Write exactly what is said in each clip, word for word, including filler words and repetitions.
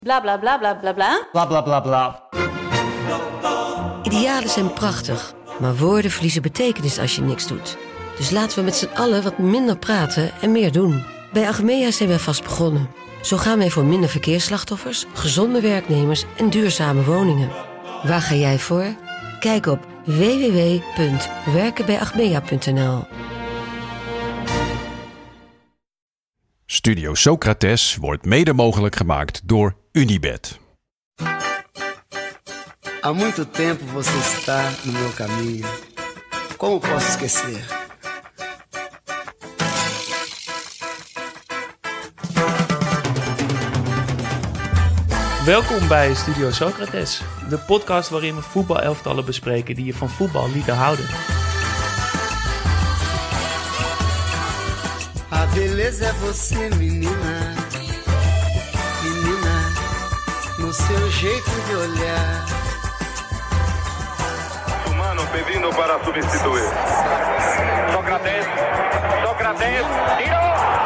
Bla bla bla bla bla bla. Bla bla bla bla. Idealen zijn prachtig, maar woorden verliezen betekenis als je niks doet. Dus laten we met z'n allen wat minder praten en meer doen. Bij Achmea zijn wij vast begonnen. Zo gaan wij voor minder verkeersslachtoffers, gezonde werknemers en duurzame woningen. Waar ga jij voor? Kijk op w w w punt werken bij achmea punt n l. Studio Socrates wordt mede mogelijk gemaakt door Unibet. Há muito tempo você está no meu caminho. Como posso esquecer? Welkom bij Studio Socrates, de podcast waarin we voetbalelftallen bespreken die je van voetbal lieten houden. A beleza é você, menina. Menina, no seu jeito de olhar. Humano pedindo para substituir. Sócrates, Sócrates, tiro!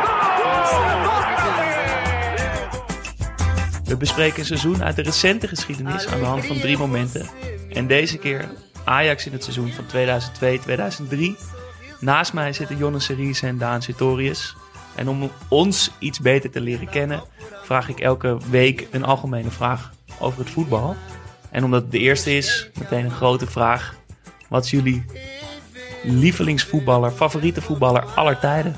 We bespreken een seizoen uit de recente geschiedenis aan de hand van drie momenten. En deze keer Ajax in het seizoen van tweeduizend twee tweeduizend drie. Naast mij zitten Jonne Seriese en Daan Sartorius. En om ons iets beter te leren kennen, vraag ik elke week een algemene vraag over het voetbal. En omdat het de eerste is, meteen een grote vraag. Wat is jullie lievelingsvoetballer, favoriete voetballer aller tijden?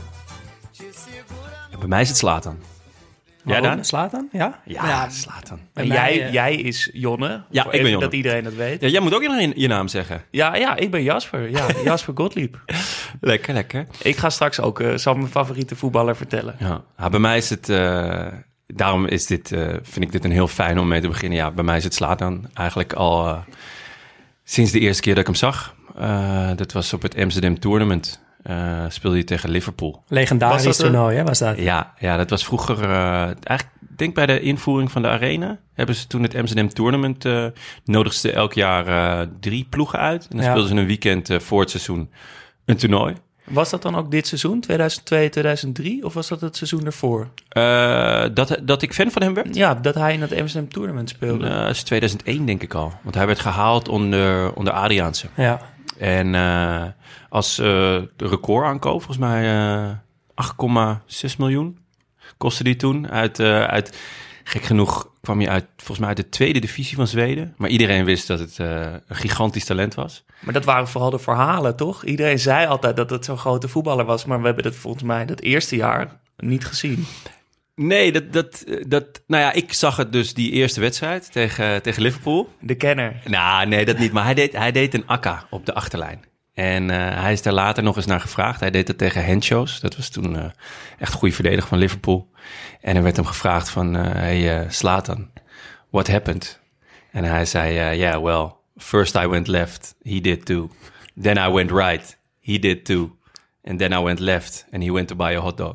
Bij mij is het Zlatan. Ja, dan? Zlatan? Ja? Ja, ja Zlatan. En jij, jij is Jonne. Ja, ik ben Jonne. Dat iedereen het weet. Ja, jij moet ook je, je naam zeggen. Ja, ja, ik ben Jasper. Ja, Jasper Gottlieb. Lekker, lekker. Ik ga straks ook uh, zal mijn favoriete voetballer vertellen. Ja, ja bij mij is het... Uh, daarom is dit, uh, vind ik dit een heel fijn om mee te beginnen. Ja, bij mij is het Zlatan eigenlijk al uh, sinds de eerste keer dat ik hem zag. Uh, dat was op het Amsterdam Tournament. Uh, speelde hij tegen Liverpool. Legendarisch toernooi, hè, was dat? Ja, ja, dat was vroeger... Uh, eigenlijk, denk bij de invoering van de Arena... hebben ze toen het Amsterdam Tournament... Uh, nodigden elk jaar uh, drie ploegen uit. En dan ja. speelden ze een weekend uh, voor het seizoen een toernooi. Was dat dan ook dit seizoen, tweeduizend twee tweeduizend drie? Of was dat het seizoen ervoor? Uh, dat, dat ik fan van hem werd? Ja, dat hij in het Amsterdam Tournament speelde. Uh, dat is tweeduizend één, denk ik al. Want hij werd gehaald onder, onder Adriaanse. Ja. En uh, als uh, record aankoop, volgens mij uh, acht komma zes miljoen kostte die toen. Uit, uh, uit, gek genoeg kwam hij uit, volgens mij uit de tweede divisie van Zweden. Maar iedereen wist dat het uh, een gigantisch talent was. Maar dat waren vooral de verhalen, toch? Iedereen zei altijd dat het zo'n grote voetballer was. Maar we hebben dat volgens mij dat eerste jaar niet gezien. Nee, dat, dat, dat, nou ja, ik zag het dus die eerste wedstrijd tegen, tegen Liverpool. De kenner. Nou, nee, dat niet. Maar hij deed, hij deed een akka op de achterlijn. En uh, hij is daar later nog eens naar gevraagd. Hij deed het tegen Henshaws. Dat was toen uh, echt een goede verdediger van Liverpool. En er werd hem gevraagd van, uh, hey uh, Zlatan, what happened? En hij zei, uh, yeah, well, first I went left, he did too. Then I went right, he did too. And then I went left and he went to buy a hot dog.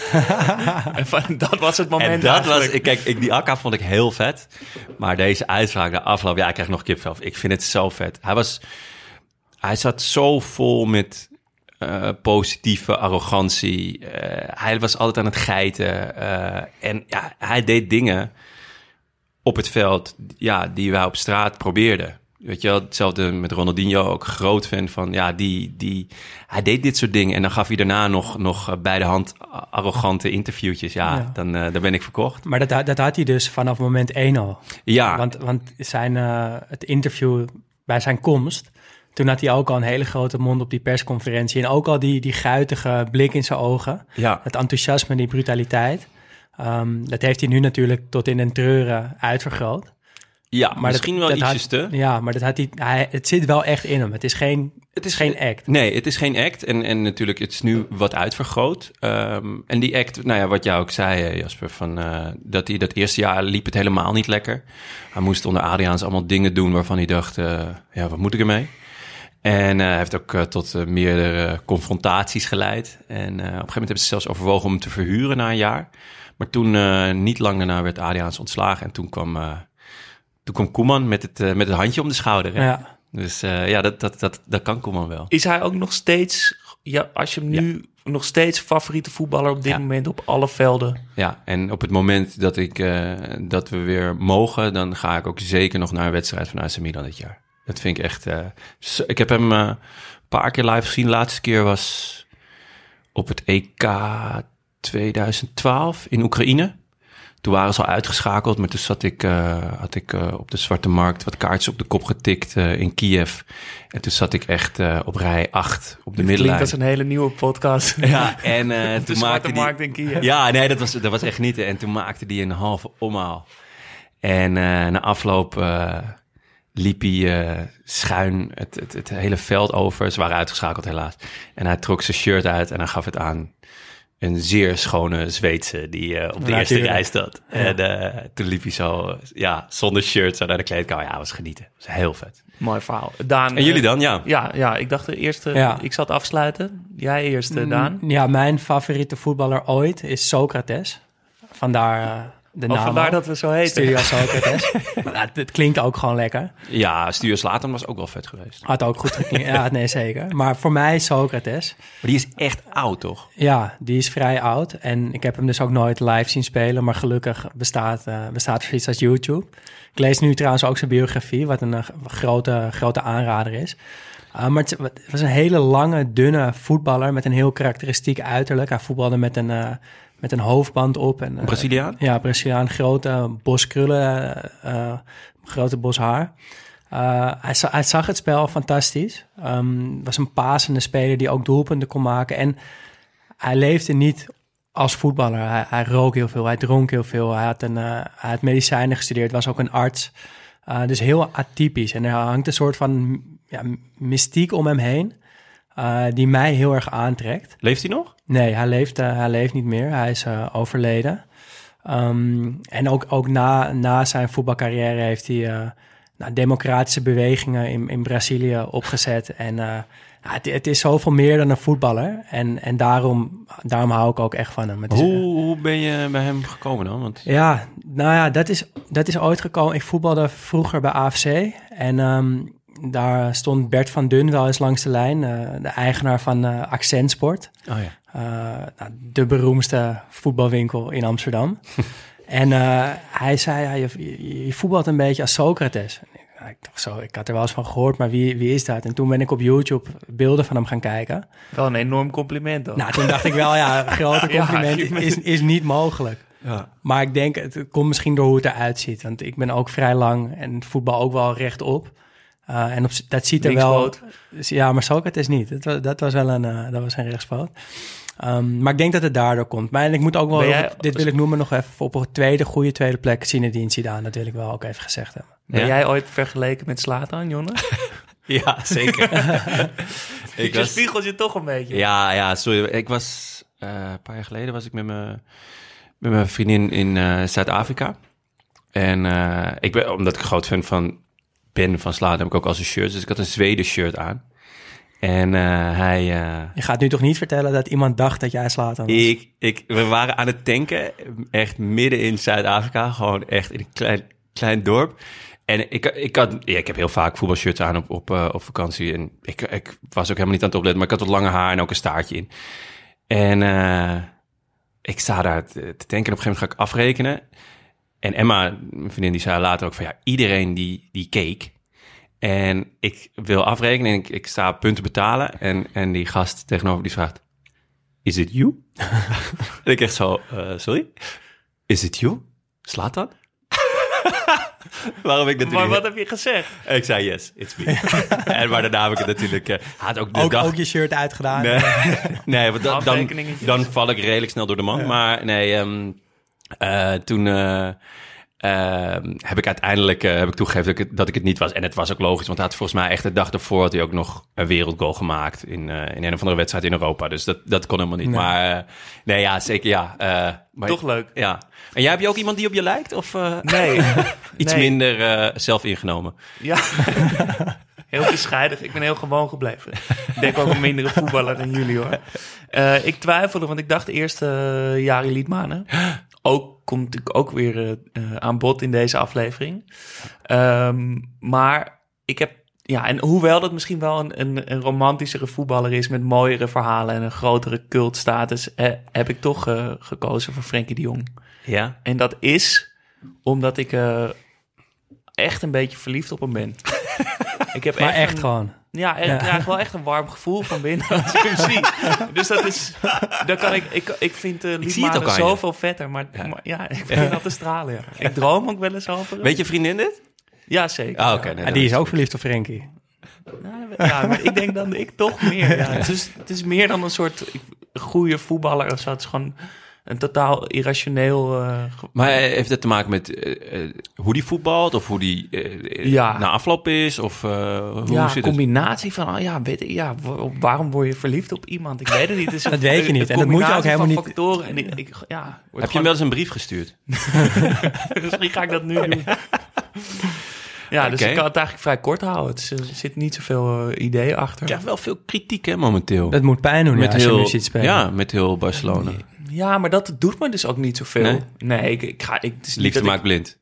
En dat was het moment. En dat eigenlijk. was, kijk, ik, die akka vond ik heel vet. Maar deze uitspraak, de afloop, ja, ik krijg nog kipvel. Ik vind het zo vet. Hij was, hij zat zo vol met uh, positieve arrogantie. Uh, hij was altijd aan het geiten. Uh, en ja, hij deed dingen op het veld, ja, die wij op straat probeerden. Weet je wel, hetzelfde met Ronaldinho, ook groot fan van, ja, die, die, hij deed dit soort dingen. En dan gaf hij daarna nog, nog bij de hand arrogante interviewtjes. Ja, ja. Dan, uh, dan ben ik verkocht. Maar dat, dat had hij dus vanaf moment één al. Ja. Want, want zijn, uh, het interview bij zijn komst, toen had hij ook al een hele grote mond op die persconferentie. En ook al die, die guitige blik in zijn ogen. Ja. Het enthousiasme en die brutaliteit. Um, dat heeft hij nu natuurlijk tot in den treuren uitvergroot. Ja, maar misschien dat, wel dat ietsjes had, te. Ja, maar dat had hij, hij, het zit wel echt in hem. Het is geen, het is geen act. Nee, het is geen act. En, en natuurlijk, het is nu wat uitvergroot. Um, en die act, nou ja, wat jij ook zei, Jasper, van, uh, dat hij dat eerste jaar liep het helemaal niet lekker. Hij moest onder Adriaans allemaal dingen doen waarvan hij dacht, uh, ja, wat moet ik ermee? En uh, hij heeft ook uh, tot uh, meerdere confrontaties geleid. En uh, op een gegeven moment hebben ze zelfs overwogen om hem te verhuren na een jaar. Maar toen, uh, niet lang daarna, werd Adriaans ontslagen. En toen kwam, uh, toen kwam Koeman met het, uh, met het handje om de schouder. Hè? Ja. Dus uh, ja, dat, dat, dat, dat kan Koeman wel. Is hij ook nog steeds, ja, als je hem nu nog steeds favoriete voetballer op dit Ja. moment op alle velden. Ja, en op het moment dat, ik, uh, dat we weer mogen... dan ga ik ook zeker nog naar een wedstrijd van A C Milan dit jaar. Dat vind ik echt... Uh, so, ik heb hem uh, een paar keer live gezien. De laatste keer was op het E K twintig twaalf in Oekraïne. Toen waren ze al uitgeschakeld, maar toen zat ik, uh, had ik uh, op de Zwarte Markt wat kaartjes op de kop getikt uh, in Kiev. En toen zat ik echt uh, op rij acht op de middenlijn. Klinkt als een hele nieuwe podcast. Ja, en uh, de toen Zwarte maakte die... Markt in Kiev. Ja, nee, dat was, dat was echt niet. En toen maakte die een halve omhaal. En uh, na afloop uh, liep hij uh, schuin het, het, het hele veld over. Ze waren uitgeschakeld helaas. En hij trok zijn shirt uit en hij gaf het aan een zeer schone Zweedse die uh, op de Ja, eerste tuurlijk. rij zat. Ja. En uh, toen liep hij zo, uh, ja, zonder shirt zo naar de kleedkamer. Ja, was genieten. Dat was heel vet. Mooi verhaal. Daan, En jullie uh, dan? Ja. Ja, ja, ik dacht de eerste... Ja. Ik zat afsluiten. Jij eerst, uh, Daan. Mm, Ja, mijn favoriete voetballer ooit is Socrates. Vandaar uh, de Oh, naam. vandaar al. dat we zo heten. Studio Socrates. Maar het, het klinkt ook gewoon lekker. Ja, Studio Zlatan was ook wel vet geweest. Had ook goed geklinkt. Ja, nee, zeker. Maar voor mij Socrates. Maar die is echt oud, toch? Ja, die is vrij oud. En ik heb hem dus ook nooit live zien spelen. Maar gelukkig bestaat, uh, bestaat er iets als YouTube. Ik lees nu trouwens ook zijn biografie, wat een uh, grote, grote aanrader is. Uh, maar het, het was een hele lange, dunne voetballer met een heel karakteristiek uiterlijk. Hij voetbalde met een, uh, met een hoofdband op. En, uh, Braziliaan? Ja, Braziliaan. Grote bos krullen, uh, grote bos haar. Uh, hij, za- hij zag het spel fantastisch. Um, was een pasende speler die ook doelpunten kon maken. En hij leefde niet als voetballer. Hij, hij rook heel veel, hij dronk heel veel. Hij had, een, uh, hij had medicijnen gestudeerd, was ook een arts. Uh, dus heel atypisch. En er hangt een soort van ja, mystiek om hem heen, uh, die mij heel erg aantrekt. Leeft hij nog? Nee, hij leeft, uh, hij leeft niet meer. Hij is uh, overleden. Um, en ook, ook na, na zijn voetbalcarrière heeft hij uh, nou, democratische bewegingen in, in Brazilië opgezet. En uh, ja, het, het is zoveel meer dan een voetballer. En, en daarom, daarom hou ik ook echt van hem. Het is, Hoe, uh, hoe ben je bij hem gekomen dan? Want... ja, nou ja, dat is, dat is ooit gekomen. Ik voetbalde vroeger bij A F C. En um, daar stond Bert van Dun wel eens langs de lijn. Uh, de eigenaar van uh, Accent Sport. Oh ja. Uh, nou, de beroemdste voetbalwinkel in Amsterdam. En uh, hij zei, ja, je, je, je voetbalt een beetje als Socrates. En ik, nou, ik dacht zo, ik had er wel eens van gehoord, maar wie, wie is dat? En toen ben ik op YouTube beelden van hem gaan kijken. Wel een enorm compliment, hoor. Nou, toen dacht ik wel, ja, een grote compliment Ja, je- is, is niet mogelijk. Ja. Maar ik denk, het komt misschien door hoe het eruit ziet. Want ik ben ook vrij lang en voetbal ook wel rechtop. Uh, en op, dat ziet er wel... Linkspoot. Ja, maar Socrates niet. Dat was, dat was wel een, uh, dat was een rechtspoot. Um, maar ik denk dat het daardoor komt. Maar en ik moet ook wel, Ben jij- dit wil ik noemen nog even, op een tweede goede tweede plek Zinedine Zidane. Dat wil ik wel ook even gezegd hebben. Ben Ja? jij ooit vergeleken met Zlatan, Jonne? Ja, zeker. Ik was... spiegelt je toch een beetje. Ja, ja, sorry. Ik was... Uh, een paar jaar geleden was ik met mijn, met mijn vriendin in uh, Zuid-Afrika. En uh, ik ben, omdat ik een groot fan van ben van Zlatan, heb ik ook al zijn shirt. Dus ik had een Zweden shirt aan. En uh, hij... Uh, Je gaat nu toch niet vertellen dat iemand dacht dat jij Zlatan was? ik, ik, we waren aan het tanken, echt midden in Zuid-Afrika. Gewoon echt in een klein, klein dorp. En ik, ik, had, ja, ik heb heel vaak voetbalshirts aan op, op, uh, op vakantie. En ik, ik was ook helemaal niet aan het opletten, maar ik had wat lange haar en ook een staartje in. En uh, ik sta daar te, te tanken en op een gegeven moment ga ik afrekenen. En Emma, mijn vriendin, die zei later ook van ja, iedereen die, die keek. En ik wil afrekenen en ik, ik sta punten betalen. En, en die gast tegenover die vraagt, is it you? En ik echt zo, uh, sorry? Is it you? Zlatan? Waarom ik natuurlijk... Maar wat heb je gezegd? En ik zei yes, it's me. En maar daarna heb ik het natuurlijk... Uh, had ook de Ook, dag... ook je shirt uitgedaan. Nee, nee want dan, dan, Handtekeningetjes. dan val ik redelijk snel door de man. Ja. Maar nee, um, uh, toen uh, uh, heb ik uiteindelijk uh, heb ik toegegeven dat ik, het, dat ik het niet was. En het was ook logisch, want hij had volgens mij echt de dag ervoor... had hij ook nog een wereldgoal gemaakt in, uh, in een of andere wedstrijd in Europa. Dus dat, dat kon helemaal niet. Nee. Maar uh, nee, ja, zeker ja. Uh, maar, Toch leuk. Ja. En jij, heb je ook iemand die op je lijkt? Of uh, Nee. iets Nee. minder uh, zelf ingenomen? Ja. Heel bescheiden. Ik ben heel gewoon gebleven. Ik denk ook een mindere voetballer dan jullie, hoor. Uh, ik twijfelde, want ik dacht eerst uh, Jari Liedmanen. Ook komt natuurlijk ook weer uh, uh, aan bod in deze aflevering. Um, maar ik heb ja, en hoewel dat misschien wel een, een, een romantischere voetballer is met mooiere verhalen en een grotere cultstatus, eh, heb ik toch uh, gekozen voor Frenkie de Jong. Ja? En dat is omdat ik uh, echt een beetje verliefd op hem ben. ik heb Maar echt, echt een, gewoon. Ja, ik Ja. krijg wel echt een warm gevoel van binnen als ik hem zie. Dus dat is, dan kan ik, ik, ik vind uh, zie het Liedmanen ook aan je. zoveel vetter, maar ja, maar, ja ik begin al te stralen. Ja. Ik droom ook wel eens over hem. Weet je vriendin dit? Ja, zeker. Ah, oké. Okay, nee, Ja, dan die is het ook goed. verliefd op Frenkie. Ja, maar ik denk dan ik toch meer. Ja. Het, is, het is meer dan een soort goede voetballer of zo. Het is gewoon een totaal irrationeel... Uh, ge- Maar heeft het te maken met uh, uh, hoe die voetbalt? Of hoe die uh, Ja. na afloop is? Of uh, hoe ja, zit een het? combinatie van... Oh ja, weet, ja, wa- waarom word je verliefd op iemand? Ik weet het niet. Het is een- Dat weet je niet. een En dat moet je ook combinatie helemaal van niet- factoren. En ik, ik, ja, word Heb je hem gewoon- wel eens een brief gestuurd? Misschien ga ik dat nu doen. Ja, dus Oké. ik kan het eigenlijk vrij kort houden. Het is, er zit niet zoveel uh, ideeën achter. Ik krijg wel veel kritiek hè, momenteel. Dat moet pijn doen ja, met als je heel, nu ziet spelen. ja, met heel Barcelona. Ja, maar dat doet me dus ook niet zoveel. Nee? Nee, ik, ik ga... Ik, het is niet Liefde dat ik- maakt blind.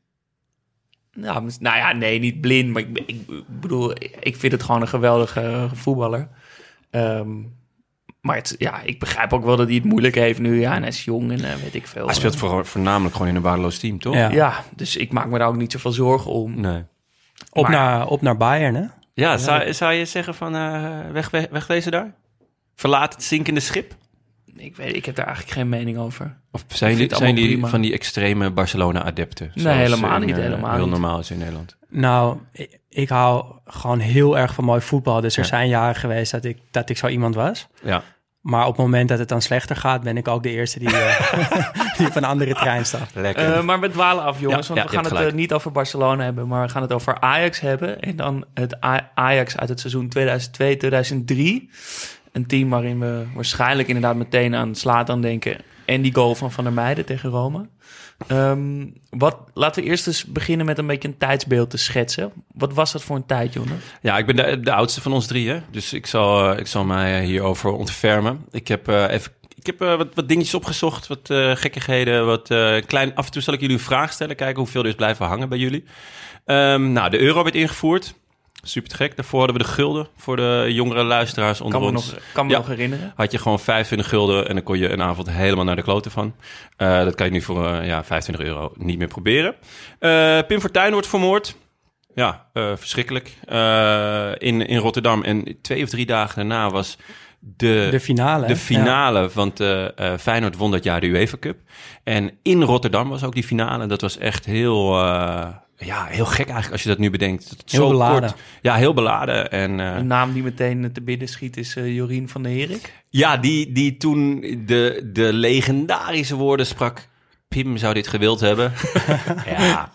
Nou, mis- nou ja, nee, niet blind. Maar ik, ik bedoel, ik vind het gewoon een geweldige uh, voetballer. Ehm, maar het, ja, ik begrijp ook wel dat hij het moeilijk heeft nu. Ja, en hij is jong en uh, weet ik veel. Hij speelt voor, voornamelijk gewoon in een waardeloos team, toch? Ja. Ja, dus ik maak me daar ook niet zoveel zorgen om. Nee. Op, Maar- naar, op naar Bayern, hè? Ja, zou, zou je zeggen van uh, weg, weg, wegwezen daar? Verlaat het zinkende schip? Ik weet, ik heb daar eigenlijk geen mening over. Of zijn, Ik die, vind het zijn die allemaal prima. van die extreme Barcelona-adepten? Nee, Zoals helemaal in, niet, uh, helemaal heel niet. normaal is in Nederland. Nou, ik, ik hou gewoon heel erg van mooi voetbal. Dus er Ja. zijn jaren geweest dat ik, dat ik zo iemand was. Ja. Maar op het moment dat het dan slechter gaat, ben ik ook de eerste die, uh, die op een andere trein stapt. Lekker. Uh, maar we dwalen af, jongens. Ja, want ja, we je gaan hebt het uh, gelijk. niet over Barcelona hebben, maar we gaan het over Ajax hebben. En dan het A- Ajax uit het seizoen tweeduizend twee tweeduizend drie. Een team waarin we waarschijnlijk inderdaad meteen aan Zlatan denken. En die goal van Van der Meijden tegen Rome. Um, wat, laten we eerst eens beginnen met een beetje een tijdsbeeld te schetsen. Wat was dat voor een tijd, Jonne? Ja, ik ben de, de oudste van ons drie, hè? Dus ik zal, uh, ik zal mij hierover ontfermen. Ik heb uh, even ik heb, uh, wat, wat dingetjes opgezocht, wat uh, gekkigheden. Wat, uh, klein, af en toe zal ik jullie een vraag stellen, kijken hoeveel er is blijven hangen bij jullie. Um, nou, de euro werd ingevoerd. Super te gek. Daarvoor hadden we de gulden voor de jongere luisteraars onder Kan me ons. nog, kan me Ja. nog herinneren. Had je gewoon vijfentwintig gulden en dan kon je een avond helemaal naar de kloten van. Uh, dat kan je nu voor uh, ja, vijfentwintig euro niet meer proberen. Uh, Pim Fortuyn wordt vermoord. Ja, uh, verschrikkelijk. Uh, in, in Rotterdam. En twee of drie dagen daarna was de, De finale. de hè? finale. Ja. Want uh, uh, Feyenoord won dat jaar de UEFA Cup. En in Rotterdam was ook die finale. Dat was echt heel... Uh, Ja, heel gek eigenlijk als je dat nu bedenkt. Dat het Heel zo beladen. Kort, ja, heel beladen. En, uh, Een naam die meteen te binnen schiet is uh, Jorien van der Herik. ja, die, die toen de, de legendarische woorden sprak. Pim zou dit gewild hebben. ja,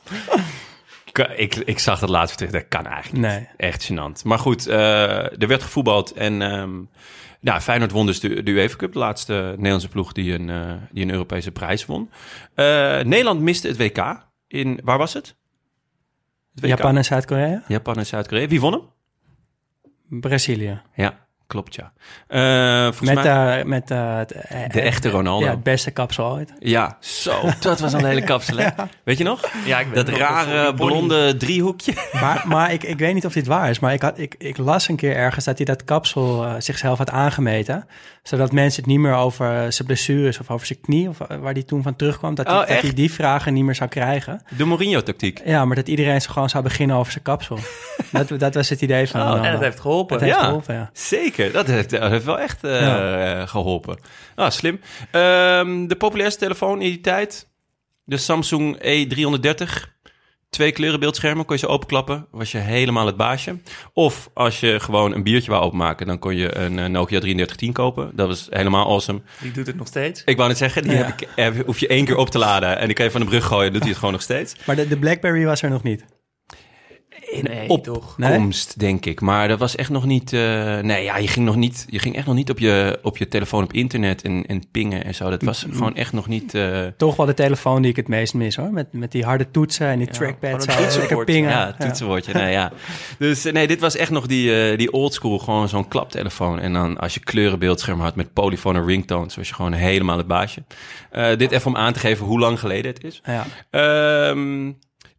ik, ik zag dat laatst terug. Dat kan eigenlijk niet. Nee. Echt gênant. Maar goed, uh, er werd gevoetbald. En um, nou, Feyenoord won dus de, de UEFA Cup. De laatste Nederlandse ploeg die een, uh, die een Europese prijs won. Uh, Nederland miste het W K. In, waar was het? het Japan en Zuid-Korea? Japan en Zuid-Korea. Wie won hem? Brazilië. Ja, klopt ja. Uh, volgens Met, mij... uh, met uh, het, de echte Ronaldo. Ja, het beste kapsel ooit. Ja, zo. Dat was een hele kapsel, hè? Ja. Weet je nog? Ja, ik weet dat nog rare blonde driehoekje. Maar, maar ik, ik weet niet of dit waar is, maar ik, had, ik, ik las een keer ergens dat hij dat kapsel uh, zichzelf had aangemeten. Zodat mensen het niet meer over zijn blessures of over zijn knie, of waar hij toen van terugkwam, dat, Oh, hij, dat echt? hij die vragen niet meer zou krijgen. De Mourinho-tactiek. Ja, maar dat iedereen zo gewoon zou beginnen over zijn kapsel. dat, dat was het idee van. Oh, Ronaldo. en dat heeft geholpen. Dat heeft Ja. geholpen, ja. Zeker, dat heeft, dat heeft wel echt uh, Ja. geholpen. Ah, slim. Um, de populairste telefoon in die tijd, de Samsung E driehonderddertig. Twee kleuren beeldschermen, kon je ze openklappen, was je helemaal het baasje. Of als je gewoon een biertje wou openmaken, dan kon je een uh, Nokia drieëndertig tien kopen. Dat was helemaal awesome. Die doet het nog steeds. Ik wou net zeggen, die Ja. heb ik, heb, hoef je één keer op te laden en die kan je van de brug gooien, doet hij het gewoon nog steeds. Maar de, de BlackBerry was er nog niet. In Nee, toch? opkomst, denk ik. Maar dat was echt nog niet... Uh, nee, ja, je ging nog niet... Je ging echt nog niet op je, op je telefoon op internet en, en pingen en zo. Dat was gewoon echt nog niet... Uh... Toch wel de telefoon die ik het meest mis, hoor. Met, met die harde toetsen en die Ja, trackpad. gewoon een Zo lekker toetsenbordje. pingen. Ja, toetsenbordje. Nee, ja. Dus uh, nee, dit was echt nog die, uh, die oldschool, gewoon zo'n klaptelefoon. En dan als je kleurenbeeldscherm had met polyphone ringtones, was je gewoon helemaal het baasje. Uh, dit even om aan te geven hoe lang geleden het is. Ja. Um,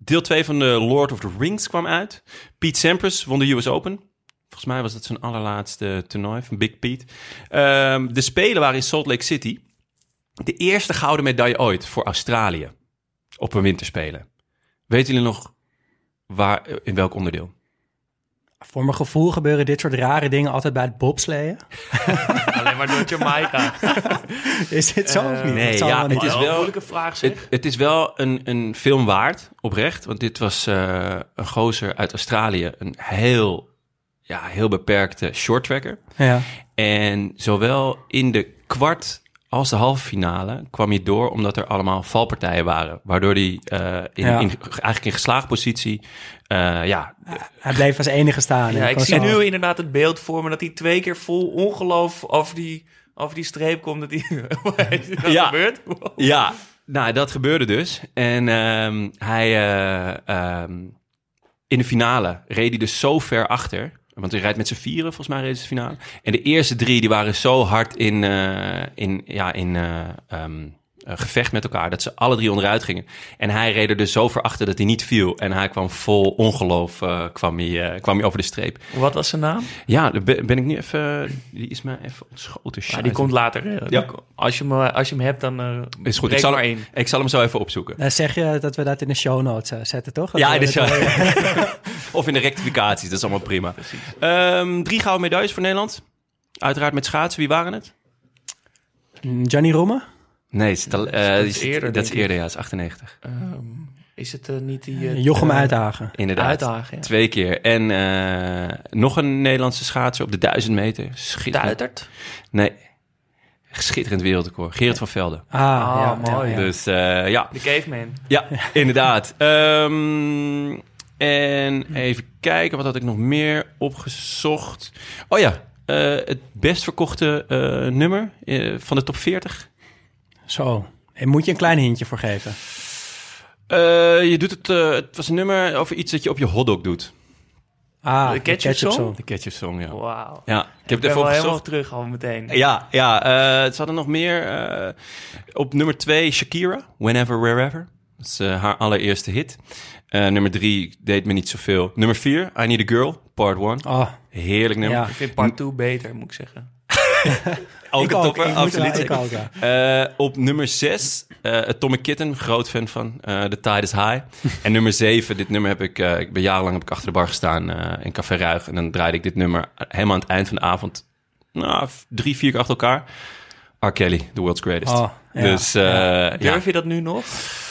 deel twee van de Lord of the Rings kwam uit. Pete Sampras won de U S Open. Volgens mij was dat zijn allerlaatste toernooi van Big Pete. Um, de Spelen waren in Salt Lake City. De eerste gouden medaille ooit voor Australië op een winterspelen. Weten jullie nog waar, in welk onderdeel? Voor mijn gevoel gebeuren dit soort rare dingen altijd bij het bobsleeën. Alleen maar door Jamaica. Is dit zo Uh, of niet? nee, Het zal ja, wel niet. het is Wel wel- een moeilijke vraag, zeg. Het, het is wel een, een film waard, oprecht. Want dit was uh, een gozer uit Australië. Een heel, ja, heel beperkte shorttracker. Ja. En zowel in de kwart als de halve finale kwam hij door... omdat er allemaal valpartijen waren. Waardoor hij uh, in, Ja. in, eigenlijk in geslaagde positie... Uh, ja, Hij bleef als enige staan. Ja, En ik kon zie zo- nu inderdaad het beeld voor me dat hij twee keer vol ongeloof over die, over die streep komt. Dat hij, is dat Ja. gebeurd? ja, nou, dat gebeurde dus. En um, hij... Uh, um, in de finale reed hij dus zo ver achter... Want hij rijdt met z'n vieren, volgens mij, reden ze de finale. En de eerste drie, die waren zo hard in, uh, in, ja, in uh, um, uh, gevecht met elkaar... dat ze alle drie onderuit gingen. En hij reed er dus zo ver achter dat hij niet viel. En hij kwam vol ongeloof, uh, kwam, hij, uh, kwam hij over de streep. Wat was zijn naam? Ja, daar ben ben ik nu even... Die is mij even ontschoten. Ja, die komt later. uh, Ja. Als, je me, als je hem hebt, dan uh, Is goed, breek ik zal, maar hem, één. ik zal hem zo even opzoeken. Dan zeg je dat we dat in de show notes uh, zetten, toch? Dat Ja, we- in de dat we- show. Of in de rectificaties, dat is allemaal prima. Um, drie gouden medailles voor Nederland. Uiteraard met schaatsen. Wie waren het? Johnny Romme? Nee, het is te- uh, dat die is is- eerder, dat is denk ik. eerder, ja, dat is achtennegentig. Um, is het uh, niet die... Uh, Jochem uh, Uitdagen. Inderdaad. Uitdagen, ja. Twee keer. En uh, nog een Nederlandse schaatser op de duizend meter. Schitterend. Duitert? Nee. Schitterend wereldrecord. Gerrit van Velden. Ah, Ah, ja, mooi. ja, ja. Dus uh, ja. De caveman. Ja, inderdaad. Um, en even kijken, wat had ik nog meer opgezocht? Oh ja, uh, het best verkochte uh, nummer uh, van de top veertig. Zo. En moet je een klein hintje voor geven? Uh, je doet het, uh, het was een nummer over iets dat je op je hotdog doet. Ah, De ketchup song? De ketchup song, ja. Wauw. Ja, ik Ik heb ben het wel even helemaal opgezocht. terug al meteen. Ja, ja uh, ze hadden nog meer. Uh, op nummer twee Shakira, Whenever, Wherever. Dat is uh, haar allereerste hit. Uh, nummer drie deed me niet zoveel. Nummer vier, I Need a Girl, part one. Oh, Heerlijk nummer. Ja. Ik vind part two beter, moet ik zeggen. Ook ik een ook. topper, Ik moet absoluut. wel- ik ook, ja. Uh, op nummer zes, uh, Atomic Kitten, groot fan van. Uh, The Tide is High. En nummer zeven, dit nummer heb ik... Uh, ik ben jarenlang heb ik achter de bar gestaan uh, in Café Ruig. En dan draaide ik dit nummer helemaal aan het eind van de avond. Nou, drie, vier keer achter elkaar. R. Kelly, The World's Greatest. Oh, ja. Dus uh, ja. Durf je dat nu nog?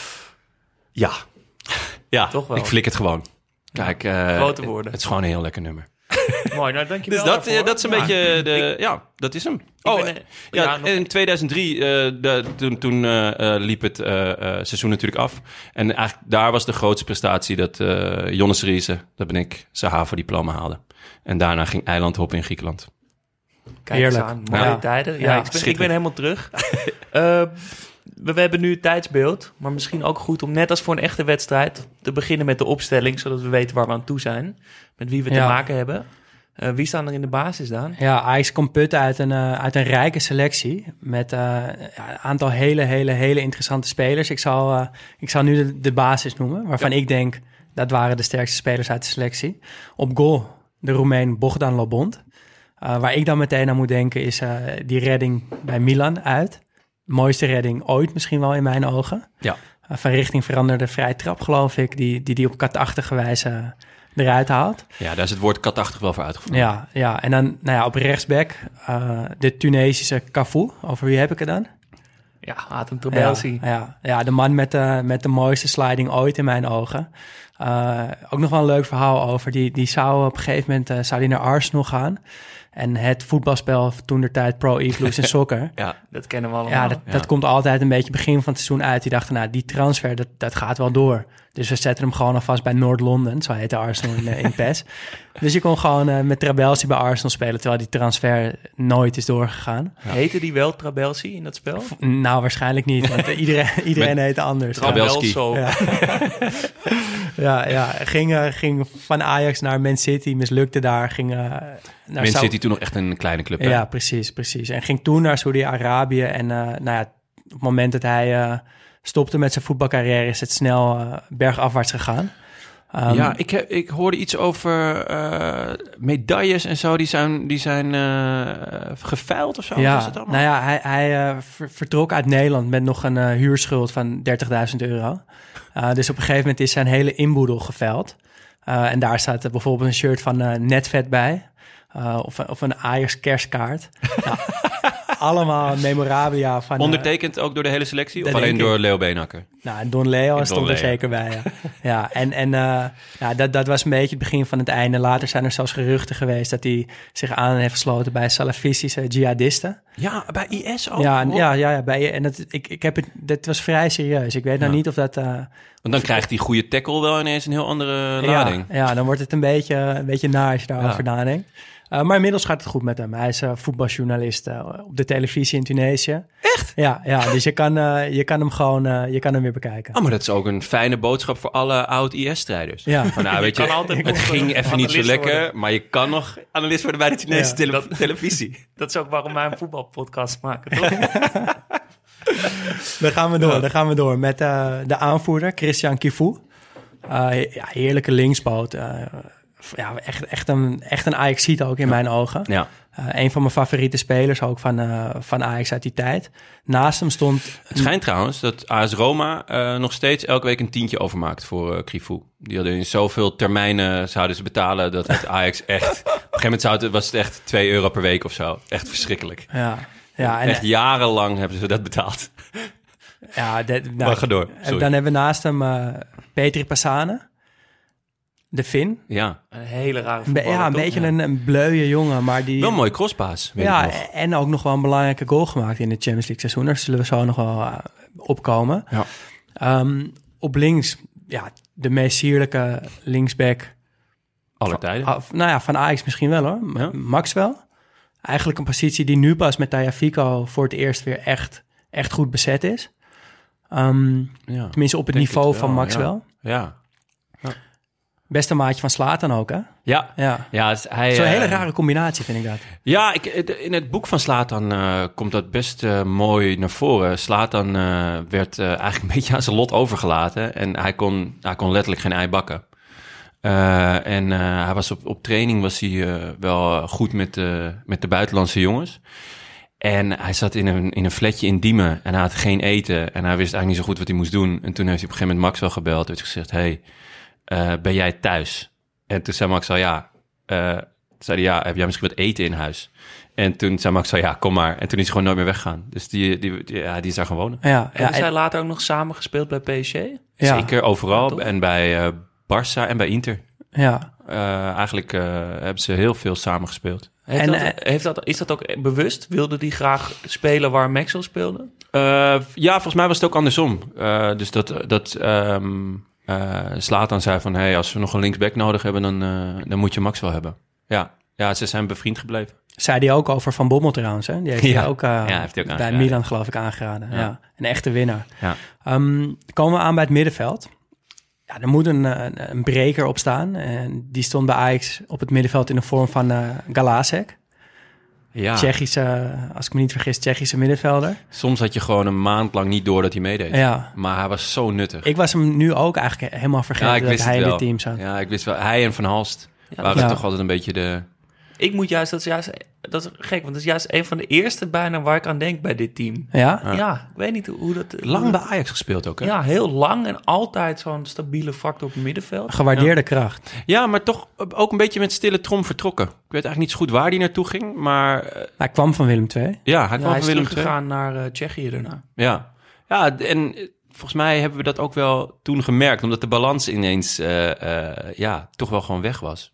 Ja. ja, Toch wel. ik flik het gewoon. Kijk, uh, Grote woorden. Het is gewoon een heel lekker nummer. Mooi, nou dank je wel Dus dat, daarvoor. uh, dat is een Ja. beetje de... Ja, dat is hem. Oh, ben, uh, ja, ja, nog- in tweeduizend drie, uh, de, toen, toen uh, uh, liep het uh, uh, seizoen natuurlijk af. En eigenlijk daar was de grootste prestatie dat uh, Jonne Seriese, dat ben ik, zijn HAVO-diploma haalde. En daarna ging eilandhoppen in Griekenland. Kijk eens Heerlijk. aan, mooie Ja. tijden. Ja, Ja, ik, ben, ik ben schitterend. helemaal terug. uh, we, we hebben nu het tijdsbeeld, maar misschien ook goed om net als voor een echte wedstrijd te beginnen met de opstelling, zodat we weten waar we aan toe zijn, met wie we te Ja. maken hebben. Uh, wie staan er in de basis dan? Ja, Ajax komt putten uit een, uh, uit een rijke selectie met uh, ja, een aantal hele, hele, hele interessante spelers. Ik zal, uh, ik zal nu de, de basis noemen, waarvan Ja. ik denk dat waren de sterkste spelers uit de selectie. Op goal de Roemeen Bogdan Lobond. Uh, waar ik dan meteen aan moet denken is uh, die redding bij Milan uit. Mooiste redding ooit misschien wel in mijn ogen. Ja. Uh, van richting veranderde vrije trap, geloof ik, die die, die op katachtige wijze eruit haalt. Ja, daar is het woord katachtig wel voor uitgevoerd. Ja, ja, en dan nou ja, op rechtsback uh, de Tunesische Cafu. Over wie heb ik het dan? Ja, Hatem Trabelsi. Ja, ja, ja, de man met de, met de mooiste sliding ooit in mijn ogen. Uh, ook nog wel een leuk verhaal over. Die, die zou op een gegeven moment uh, zou die naar Arsenal gaan. En het voetbalspel toen der tijd Pro Evolution in Soccer. Ja, Dat kennen we allemaal. Ja, dat, Ja. dat komt altijd een beetje begin van het seizoen uit. Die dachten, nou, die transfer, dat, dat gaat wel door. Dus we zetten hem gewoon alvast bij Noord-Londen. Zo heette Arsenal in, uh, in P E S. Dus je kon gewoon uh, met Trabelsi bij Arsenal spelen, terwijl die transfer nooit is doorgegaan. Heette die wel Trabelsi in dat spel? Nou, waarschijnlijk niet, want uh, iedereen, iedereen heette anders. Trabelski. Trabelso. Ja. ja, ja. Ging, uh, ging van Ajax naar Man City, mislukte daar. Ging, uh, naar Man Sau- City toen nog echt een kleine club. hè? Ja, precies, precies. En ging toen naar Saudi-Arabië. En uh, nou ja, op het moment dat hij uh, stopte met zijn voetbalcarrière, is het snel uh, bergafwaarts gegaan. Um, ja, ik, heb, ik hoorde iets over uh, medailles en zo. Die zijn, die zijn uh, geveild of zo. Ja, was het allemaal? nou ja, hij, hij uh, ver, vertrok uit Nederland met nog een uh, huurschuld van dertigduizend euro. Uh, dus op een gegeven moment is zijn hele inboedel geveild. Uh, en daar staat uh, bijvoorbeeld een shirt van uh, Netvet bij. Uh, of, of een Ajax kerstkaart. Ja, allemaal memorabilia van... Uh, Ondertekend ook door de hele selectie? Of dat alleen denk door ik. Leo Beenhakker? Nou, en Don Leo Don stond er Leo. zeker bij, ja. ja en en uh, nou, dat, dat was een beetje het begin van het einde. Later zijn er zelfs geruchten geweest dat hij zich aan heeft gesloten bij salafistische jihadisten. Ja, bij I S ook? Ja, en, Oh. ja, ja, ja, bij, en dat, ik, ik heb het, dat was vrij serieus. Ik weet nou Ja. niet of dat... Uh, Want dan krijgt die goede tackle wel ineens een heel andere ja, lading. ja, dan wordt het een beetje, een beetje naar als je daarover Ja. nadenkt. Uh, maar inmiddels gaat het goed met hem. Hij is uh, voetbaljournalist uh, op de televisie in Tunesië. Echt? Ja, ja dus je kan, uh, je kan hem gewoon uh, je kan hem weer bekijken. Oh, maar dat is ook een fijne boodschap voor alle oud-I S-strijders. Ja. Van, nou, weet je, kan altijd het nog, ging uh, even niet zo analist lekker, worden. maar je kan nog analist worden bij de Chinese Ja, tele- dat- televisie. Dat is ook waarom wij een voetbalpodcast maken, toch? Dan gaan we door, dan gaan we door met uh, de aanvoerder, Christian Kifu. Uh, ja, heerlijke linkspoot. Uh, ja, echt, echt een, echt een Ajax-ziet ook in mijn ogen. Ja. Uh, een van mijn favoriete spelers ook van, uh, van Ajax uit die tijd. Naast hem stond... Het schijnt trouwens dat A S Roma uh, nog steeds elke week een tientje overmaakt voor uh, Krifu. Die hadden in zoveel termijnen zouden ze betalen dat het Ajax echt... Op een gegeven moment zou het, was het echt twee euro per week of zo. Echt verschrikkelijk. Ja, ja, en, Echt jarenlang hebben ze dat betaald. ja, de, nou, Maar ga door, sorry. Dan hebben we naast hem uh, Petri Passane, de Fin. Ja, Een hele rare Een be- voetballer, ja, een toch? beetje een, een bleuwe jongen, maar die... wel een mooie crosspaas, weet ja, ik nog. en ook nog wel een belangrijke goal gemaakt in het Champions League seizoen. Daar zullen we zo nog wel uh, opkomen. Ja. Um, op links, ja, de meest sierlijke linksback. Aller tijden. Ah, nou ja, van Ajax misschien wel hoor. Ja. Maxwell. Eigenlijk een positie die nu pas met Tagliafico voor het eerst weer echt, echt goed bezet is. Um, Ja. tenminste op het Denk niveau het wel, van Maxwell. Ja. Beste maatje van Zlatan ook, hè? Ja. Ja. Ja, het is- hij, Zo'n eh, hele rare combinatie vind ik dat. Ja, ik, in het boek van Zlatan uh, komt dat best uh, mooi naar voren. Zlatan uh, werd uh, eigenlijk een beetje aan zijn lot overgelaten. En hij kon, hij kon letterlijk geen ei bakken. Uh, en uh, hij was op, op training was hij uh, wel goed met, uh, met de buitenlandse jongens. En hij zat in een, in een flatje in Diemen en hij had geen eten. En hij wist eigenlijk niet zo goed wat hij moest doen. En toen heeft hij op een gegeven moment Maxwell gebeld. En heeft gezegd, hey, uh, ben jij thuis? En toen zei Maxwell, ja. Uh, toen zei hij, ja, heb jij misschien wat eten in huis? En toen zei Maxwell, ja, kom maar. En toen is hij gewoon nooit meer weggegaan. Dus die, die, die, ja, die is daar gewoon wonen. Ja, Hebben ja, zij en- later ook nog samen gespeeld bij P S G? ja, Zeker overal. toch? En bij uh, Barça en bij Inter. ja. Uh, eigenlijk uh, hebben ze heel veel samen gespeeld. Heeft En, dat, eh, heeft dat, is dat ook bewust? Wilde die graag spelen waar Maxwell speelde? Uh, ja, volgens mij was het ook andersom. Uh, dus dat, dat um, uh, Zlatan zei van... Hey, als we nog een linksback nodig hebben, dan, uh, dan moet je Max wel hebben. Ja. ja, ze zijn bevriend gebleven. Zei die ook over Van Bommel trouwens, hè? Die heeft Ja. hij ook, uh, Ja, heeft hij ook bij aangeraden. Milan geloof ik aangeraden. Ja. Ja. Een echte winnaar. Ja. Um, komen we aan bij het middenveld. Ja, er moet een, een, een breker op staan. En die stond bij Ajax op het middenveld in de vorm van uh, Galasek. Ja. Tsjechische, als ik me niet vergis, Tsjechische middenvelder. Soms had je gewoon een maand lang niet door dat hij meedeed. Ja. Maar hij was zo nuttig. Ik was hem nu ook eigenlijk helemaal vergeten dat hij in wel. dit team zat. Ja, ik wist wel. Hij en Van Halst Ja, waren ja. toch altijd een beetje de... Ik moet juist, dat is juist, dat is gek, want dat is juist een van de eerste bijna waar ik aan denk bij dit team. Ja? Ja, ik weet niet hoe dat... Lang bij Ajax gespeeld ook, hè? Ja, heel lang en altijd zo'n stabiele factor op het middenveld. Gewaardeerde kracht. Ja, maar toch ook een beetje met stille trom vertrokken. Ik weet eigenlijk niet zo goed waar hij naartoe ging, maar... uh, Hij kwam van Willem twee. ja, hij Ja, kwam hij is van Willem twee. teruggegaan naar uh, Tsjechië daarna. Ja. ja, en eh, volgens mij hebben we dat ook wel toen gemerkt, omdat de balans ineens uh, uh, ja, toch wel gewoon weg was.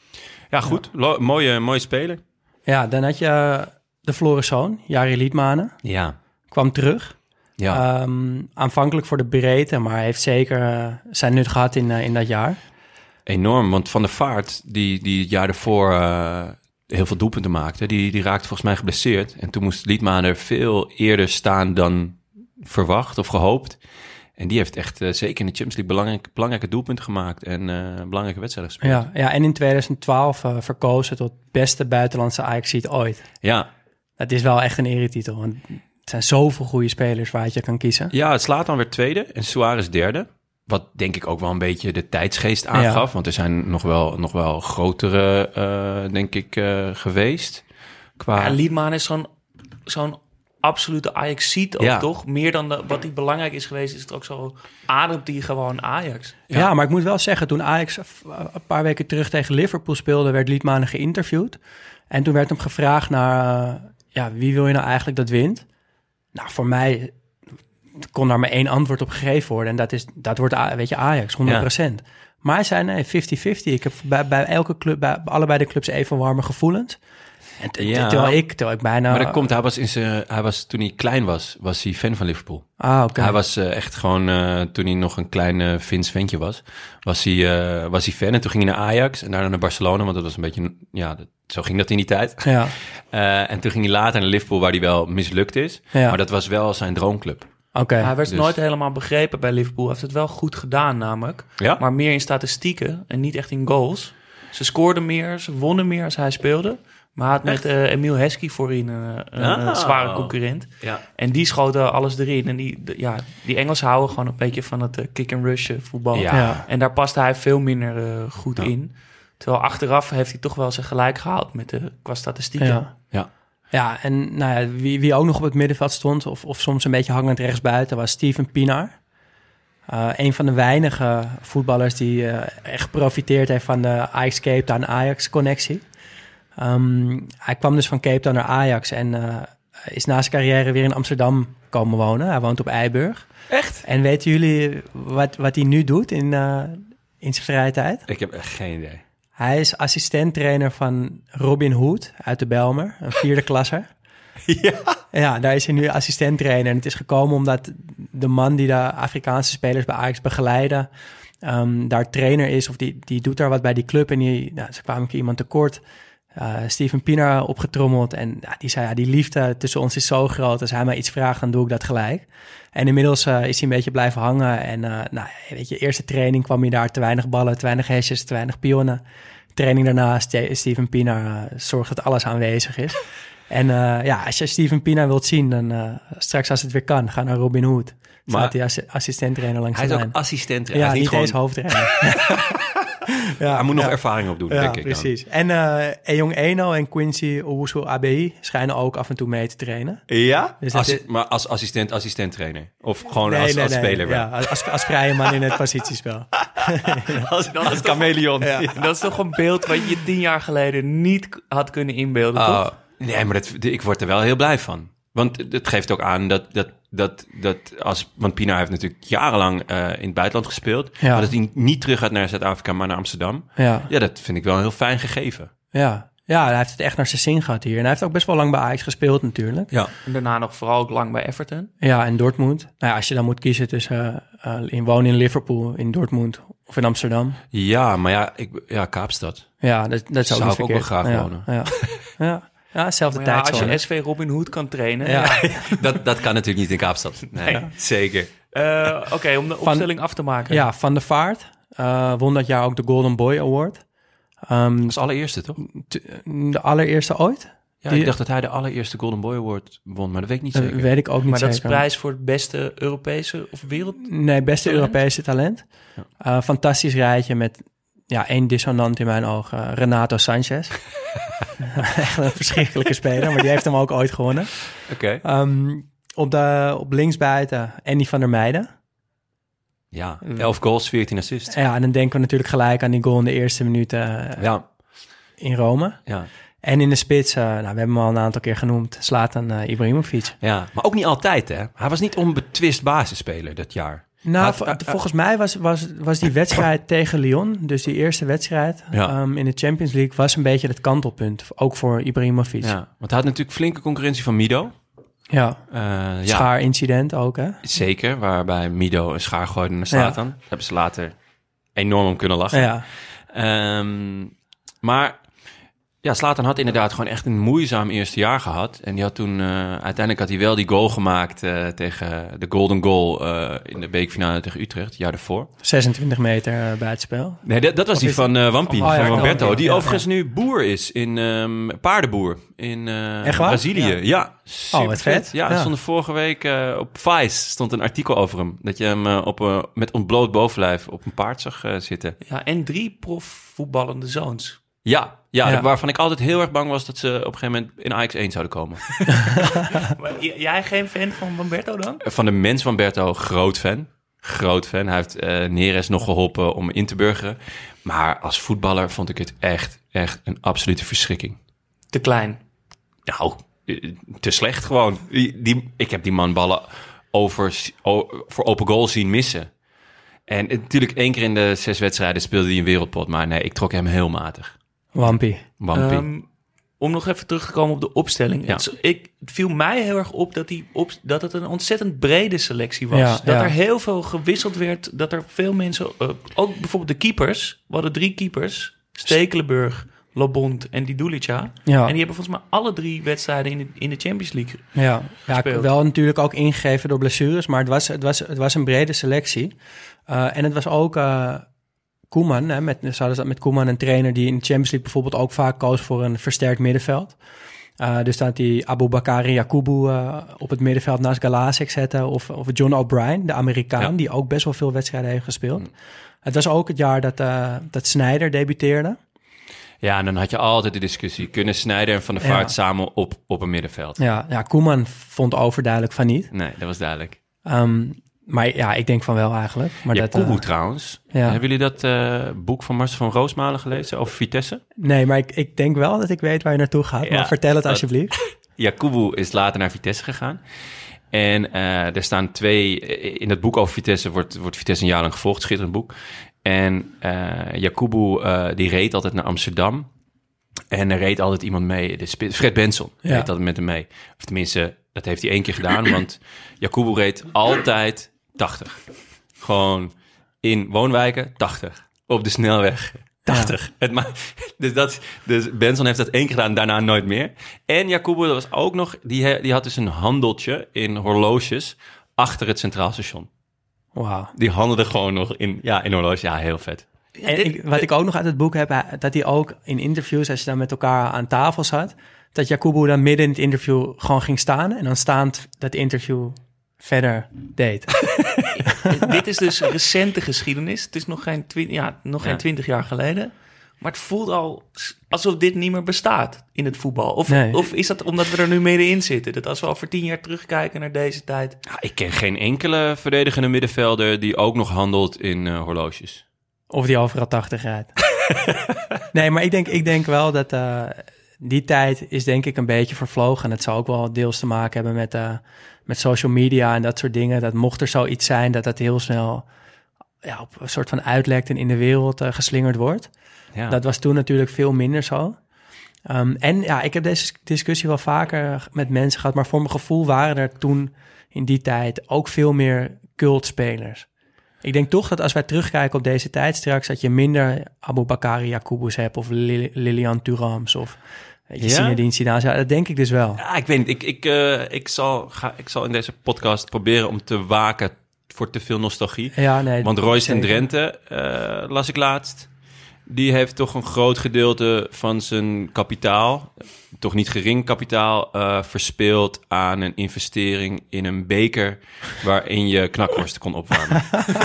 Ja, goed. Lo- mooie, mooie speler. Ja, dan had je uh, de Floriszoon, Jari Liedmanen. Ja. Kwam terug. Ja. Um, aanvankelijk voor de breedte, maar heeft zeker uh, zijn nut gehad in, uh, in dat jaar. Enorm, want Van der Vaart, die, die het jaar ervoor uh, heel veel doelpunten maakte, die, die raakte volgens mij geblesseerd. En toen moest Liedman er veel eerder staan dan verwacht of gehoopt. En die heeft echt uh, zeker in de Champions League belangrijk, belangrijke doelpunten gemaakt en uh, belangrijke wedstrijden gespeeld. Ja, ja, en in twintig twaalf uh, verkozen tot beste buitenlandse Ajax-ziet ooit. Ja, Dat is wel echt een eretitel. Want het zijn zoveel goede spelers waaruit je kan kiezen. Ja, Zlatan werd tweede en Suarez derde. Wat denk ik ook wel een beetje de tijdsgeest aangaf. Ja. Want er zijn nog wel, nog wel grotere, uh, denk ik, uh, geweest. Qua... Ja, Liedman is zo'n, zo'n absolute Ajax-ziet ook, ja. toch? Meer dan de, wat hij belangrijk is geweest, is het ook zo... ademt hij gewoon Ajax. Ja. ja, maar ik moet wel zeggen, toen Ajax een paar weken terug tegen Liverpool speelde... werd Liedman geïnterviewd. En toen werd hem gevraagd naar... Uh, ja, wie wil je nou eigenlijk dat wint? Nou, voor mij... kon daar maar één antwoord op gegeven worden. En dat is, dat wordt, weet je, Ajax, honderd procent. Ja. Maar hij zei, nee, vijftig vijftig. Ik heb bij, bij elke club, bij allebei de clubs even warme gevoelens. En t- ja. terwijl ik, terwijl ik bijna... Maar dat komt, hij was, in zijn, hij was toen hij klein was, was hij fan van Liverpool. Ah, oké. Okay. Hij was uh, echt gewoon, uh, toen hij nog een klein uh, Fins ventje was, was hij, uh, was hij fan. En toen ging hij naar Ajax en daarna naar Barcelona, want dat was een beetje, ja, dat, zo ging dat in die tijd. Ja. Uh, en toen ging hij later naar Liverpool, waar hij wel mislukt is. Ja. Maar dat was wel zijn droomclub. Okay. Hij werd dus... nooit helemaal begrepen bij Liverpool. Hij heeft het wel goed gedaan namelijk. Ja? Maar meer in statistieken en niet echt in goals. Ze scoorden meer, ze wonnen meer als hij speelde. Maar hij had met uh, Emile Heskey voorin uh, een ah. zware concurrent. Ja. En die schoten alles erin. En die, de, ja, die Engelsen houden gewoon een beetje van het uh, kick-and-rush voetbal. Ja. Ja. En daar paste hij veel minder uh, goed ja. in. Terwijl achteraf heeft hij toch wel zijn gelijk gehaald met de, qua statistieken. Ja. ja. Ja, en nou ja, wie, wie ook nog op het middenveld stond... of, of soms een beetje hangend rechtsbuiten... was Steven Pienaar. Uh, een van de weinige voetballers... die uh, echt geprofiteerd heeft van de Ajax Cape Town Ajax-connectie. Um, hij kwam dus van Cape Town naar Ajax... en uh, is na zijn carrière weer in Amsterdam komen wonen. Hij woont op Eiburg. Echt? En weten jullie wat, wat hij nu doet in, uh, in zijn vrije tijd? Ik heb echt geen idee. Hij is assistent-trainer van Robin Hood uit de Bijlmer, een vierde klasser. Ja? Ja, daar is hij nu assistent-trainer. En het is gekomen omdat de man die de Afrikaanse spelers bij Ajax begeleiden... Um, daar trainer is, of die, die doet daar wat bij die club. En die, nou, ze kwamen een keer iemand tekort. Uh, Steven Pienaar opgetrommeld. En ja, die zei, ja, die liefde tussen ons is zo groot. Als hij mij iets vraagt, dan doe ik dat gelijk. En inmiddels uh, is hij een beetje blijven hangen. En uh, nou, weet je, eerste training kwam hij daar te weinig ballen, te weinig hesjes, te weinig pionnen. Training daarna, St- Steven Pienaar uh, zorgt dat alles aanwezig is. En uh, ja, als je Steven Pienaar wilt zien, dan uh, straks als het weer kan, ga naar Robin Hood. Maar staat hij als assistent-trainer langs de lijn. Hij is ook assistent-trainer. Ja, hij niet, niet eens gewoon... hoofdtrainer. Ja, hij moet nog ja. ervaring opdoen, ja, denk ik. Precies. Dan. En uh, Eyong Eno en Quincy Owusu-Abeyi schijnen ook af en toe mee te trainen. Ja? Dus As, is... Maar als assistent, assistent-trainer? Of gewoon nee, als, nee, als nee. speler? Ja, als, als vrije man in het positiespel. als als chameleon. Ja. Ja. Dat is toch een beeld wat je tien jaar geleden niet had kunnen inbeelden, uh, toch? Nee, maar dat, ik word er wel heel blij van. Want het geeft ook aan dat... dat Dat, dat als, want Pienaar heeft natuurlijk jarenlang uh, in het buitenland gespeeld. Ja. Maar dat hij niet terug gaat naar Zuid-Afrika, maar naar Amsterdam. Ja. ja, dat vind ik wel een heel fijn gegeven. Ja. ja, hij heeft het echt naar zijn zin gehad hier. En hij heeft ook best wel lang bij Ajax gespeeld natuurlijk. Ja. En daarna nog vooral ook lang bij Everton. Ja, en Dortmund. Nou ja, als je dan moet kiezen tussen uh, uh, in wonen in Liverpool, in Dortmund of in Amsterdam. Ja, maar ja, ik, ja Kaapstad. Ja, dat, dat zou, zou ik ook wel graag ja, wonen. Ja, ja. Ja, dezelfde ja, tijd. als je S V Robin Hood kan trainen. Ja. Ja. dat, dat kan natuurlijk niet in Kaapstad. Nee, nee. Zeker. Uh, Oké, okay, om de van, opstelling af te maken. Ja, Van der Vaart uh, won dat jaar ook de Golden Boy Award. Um, dat was de allereerste, toch? De allereerste ooit? Ja, Die, ik dacht dat hij de allereerste Golden Boy Award won, maar dat weet ik niet zeker. Dat weet ik ook niet maar zeker. Maar dat is prijs voor het beste Europese of wereld? Nee, beste talent? Europese talent. Ja. Uh, fantastisch rijtje met... Ja, één dissonant in mijn ogen. Renato Sanchez. Echt een verschrikkelijke speler, maar die heeft hem ook ooit gewonnen. Oké. Okay. Um, op, de, op linksbuiten Andy van der Meijden. Ja, elf goals, veertien assists. Ja, en dan denken we natuurlijk gelijk aan die goal in de eerste minuten uh, ja. in Rome. Ja. En in de spits, uh, nou, we hebben hem al een aantal keer genoemd, Zlatan uh, Ibrahimovic. Ja, maar ook niet altijd, hè? Hij was niet onbetwist basisspeler dat jaar. Nou, v- volgens mij was, was, was die wedstrijd tegen Lyon, dus die eerste wedstrijd ja. um, in de Champions League, was een beetje het kantelpunt, ook voor Ibrahimovic. Ja, want hij had natuurlijk flinke concurrentie van Mido. Ja, uh, schaarincident ook, hè? Zeker, waarbij Mido een schaar gooide naar Zlatan. Ja. Daar hebben ze later enorm om kunnen lachen. Ja. Um, maar Ja, Zlatan had inderdaad gewoon echt een moeizaam eerste jaar gehad. En die had toen, uh, uiteindelijk had hij wel die goal gemaakt uh, tegen de golden goal uh, in de bekerfinale tegen Utrecht, het jaar daarvoor. zesentwintig meter uh, bij het spel. Nee, dat, dat was Of die is van uh, Wampie, oh, ja, van Wamberto. Wampie, Die ja, overigens ja. nu boer is in um, paardenboer in uh, Echt waar? Brazilië. Ja, ja super oh, wat vet. Ja, er ja. stond vorige week uh, op Vice stond een artikel over hem. Dat je hem uh, op, uh, met ontbloot bovenlijf op een paard zag uh, zitten. Ja, en drie profvoetballende zoons. Ja, ja, Ja. waarvan ik altijd heel erg bang was dat ze op een gegeven moment in Ajax één zouden komen. Maar j- jij geen fan van Wamberto dan? Van de mens Wamberto, groot fan. Groot fan. Hij heeft uh, Neres nog geholpen om in te burgeren. Maar als voetballer vond ik het echt, echt een absolute verschrikking. Te klein. Nou, eh, te slecht gewoon. Die, die, ik heb die man ballen over, o, voor open goal zien missen. En eh, natuurlijk één keer in de zes wedstrijden speelde hij een wereldpot. Maar nee, ik trok hem heel matig. Wampie. Wampie. Um, om nog even terug te komen op de opstelling. Ja. Het, is- ik, het viel mij heel erg op dat, die op dat het een ontzettend brede selectie was. Ja, dat ja. er heel veel gewisseld werd. Dat er veel mensen, uh, ook bijvoorbeeld de keepers. We hadden drie keepers. Stekelenburg, Lobond en Didulica. Ja. En die hebben volgens mij alle drie wedstrijden in de, in de Champions League. Ja, ja gespeeld. wel natuurlijk ook ingegeven door blessures, maar het was, het was, het was een brede selectie. Uh, en het was ook uh, Koeman, hè, met, zouden ze dat met Koeman, een trainer die in de Champions League bijvoorbeeld ook vaak koos voor een versterkt middenveld. Uh, dus dat hij Aboubakar Yakubu uh, op het middenveld naast Galasek zette, of, of John O'Brien, de Amerikaan, Ja. die ook best wel veel wedstrijden heeft gespeeld. Mm. Het was ook het jaar dat, uh, dat Sneijder debuteerde. Ja, en dan had je altijd de discussie. Kunnen Sneijder en Van der Vaart Ja. samen op, op een middenveld? Ja, ja, Koeman vond overduidelijk van niet. Nee, dat was duidelijk. Um, maar ja, ik denk van wel eigenlijk. Maar Ja, dat, Kubu uh, trouwens. ja. Hebben jullie dat uh, boek van Marcel van Roosmalen gelezen over Vitesse? Nee, maar ik, ik denk wel dat ik weet waar je naartoe gaat. Ja, maar vertel het dat- alsjeblieft. Ja, Kubu is later naar Vitesse gegaan. En uh, er staan twee... In het boek over Vitesse wordt, wordt Vitesse een jaar lang gevolgd. Schitterend boek. En uh, Yakubu, uh, die reed altijd naar Amsterdam. En er reed altijd iemand mee. De spe- Fred Benson Ja. reed altijd met hem mee. Of tenminste, dat heeft hij één keer gedaan. Want Yakubu reed altijd tachtig. Gewoon in woonwijken, tachtig. Op de snelweg, tachtig. Het ma- dus, dat, dus Benson heeft dat één keer gedaan, daarna nooit meer. En Yakubu, dat was ook nog... Die, he- die had dus een handeltje in horloges achter het Centraal Station. Wauw. Die handelde gewoon nog in, ja, in horloges. Ja, heel vet. En dit- ik, wat ik ook nog uit het boek heb, hij- dat hij ook in interviews, als je dan met elkaar aan tafel zat, dat Yakubu dan midden in het interview gewoon ging staan en dan staand dat interview verder deed. Dit is dus recente geschiedenis. Het is nog geen, twi- ja, nog geen Ja. twintig jaar geleden. Maar het voelt al s- alsof dit niet meer bestaat in het voetbal. Of, Nee. of is dat omdat we er nu middenin zitten? Dat als we over tien jaar terugkijken naar deze tijd... Ja, ik ken geen enkele verdedigende middenvelder die ook nog handelt in uh, horloges. Of die overal tachtig rijdt. Nee, maar ik denk, ik denk wel dat uh, die tijd is denk ik een beetje vervlogen. En het zou ook wel deels te maken hebben met, uh, met social media en dat soort dingen. Dat mocht er zoiets zijn, dat dat heel snel ja, op een soort van uitlekt en in de wereld uh, geslingerd wordt. Ja. Dat was toen natuurlijk veel minder zo. Um, en ja, ik heb deze discussie wel vaker met mensen gehad, maar voor mijn gevoel waren er toen in die tijd ook veel meer cultspelers. Ik denk toch dat als wij terugkijken op deze tijd straks, dat je minder Aboubakar Yakubus hebt of Lil- Lilian Thurams of weet je, Ja? Zinedine Zidane. Ja, dat denk ik dus wel. Ja, ik weet niet. Ik, ik, uh, ik, zal, ga, ik zal in deze podcast proberen om te waken voor te veel nostalgie. Ja, nee, Want Royce en zeker. Drenthe, uh, las ik laatst, die heeft toch een groot gedeelte van zijn kapitaal, toch niet gering kapitaal, uh, verspeeld aan een investering in een beker waarin je knakworsten kon opwarmen.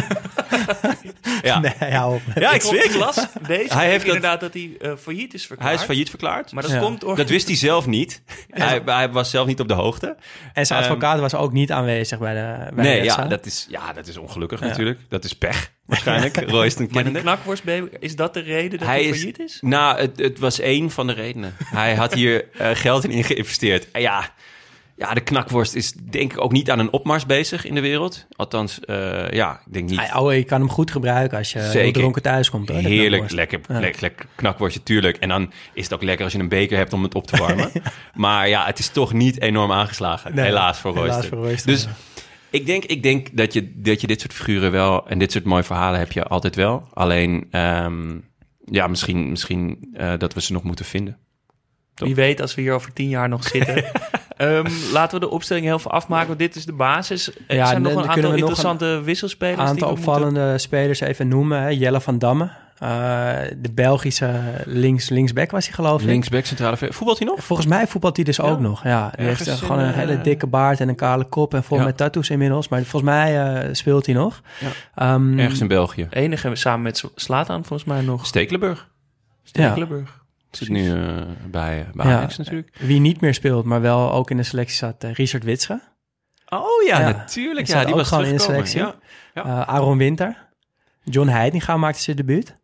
Ja. Nee, hou op. Ja, ik zweer Ik las deze Hij week heeft dat- inderdaad dat hij uh, failliet is verklaard. Hij is failliet verklaard. Maar dat Ja. komt door... Dat wist hij zelf niet. Hij, hij was zelf niet op de hoogte. En zijn Ehm, advocaat was ook niet aanwezig bij de bij Nee, de ja rechtszaal. dat, is, ja, dat is ongelukkig Ja. natuurlijk. Dat is pech, waarschijnlijk. Royce Maar die kennende. knakworstbaby, is dat de reden dat Hij hij, is- failliet is? Nou, het, het was één van de redenen. Hij had hier uh, geld in geïnvesteerd. En ja, ja, de knakworst is denk ik ook niet aan een opmars bezig in de wereld. Althans, uh, ja, ik denk niet. Ah, oh, je kan hem goed gebruiken als je heel Zeker. dronken thuis komt. Hoor, de Heerlijk, knakworst. lekker, Ja. lekker, lekker knakworstje, tuurlijk. En dan is het ook lekker als je een beker hebt om het op te warmen. Maar ja, het is toch niet enorm aangeslagen. Nee, helaas voor helaas Royce. voor Royce, Dus ja. ik denk, ik denk dat, je, dat je dit soort figuren wel... en dit soort mooie verhalen heb je altijd wel. Alleen, um, ja, misschien, misschien uh, dat we ze nog moeten vinden. Wie weet als we hier over tien jaar nog zitten. um, laten we de opstelling heel veel afmaken, want dit is de basis. Er Ja, zijn nog dan een kunnen aantal we nog interessante Een wisselspelers. aantal die we opvallende moeten... spelers even noemen. Hè. Jelle van Damme. Uh, de Belgische links, linksback was hij, geloof ik. Linksback, centrale... ver- Voetbalt hij nog? Volgens mij voetbalt hij dus Ja. ook nog. Ja, die heeft Ergens uh, gewoon in, een hele uh, dikke baard en een kale kop en vol Ja. met tattoos inmiddels. Maar volgens mij uh, speelt hij nog. Ja. Um, Ergens in België. Enige samen met Zlatan volgens mij nog. Stekelenburg. Stekelenburg. Zit nu uh, bij, bij Ja. Ajax natuurlijk. Wie niet meer speelt, maar wel ook in de selectie zat, uh, Richard Witsche. Oh ja, Ja. natuurlijk. Die Ja, zat die ook was gewoon in de teruggekomen. selectie. Ja. Uh, Aaron Winter. John Heitinga maakte zijn debuut.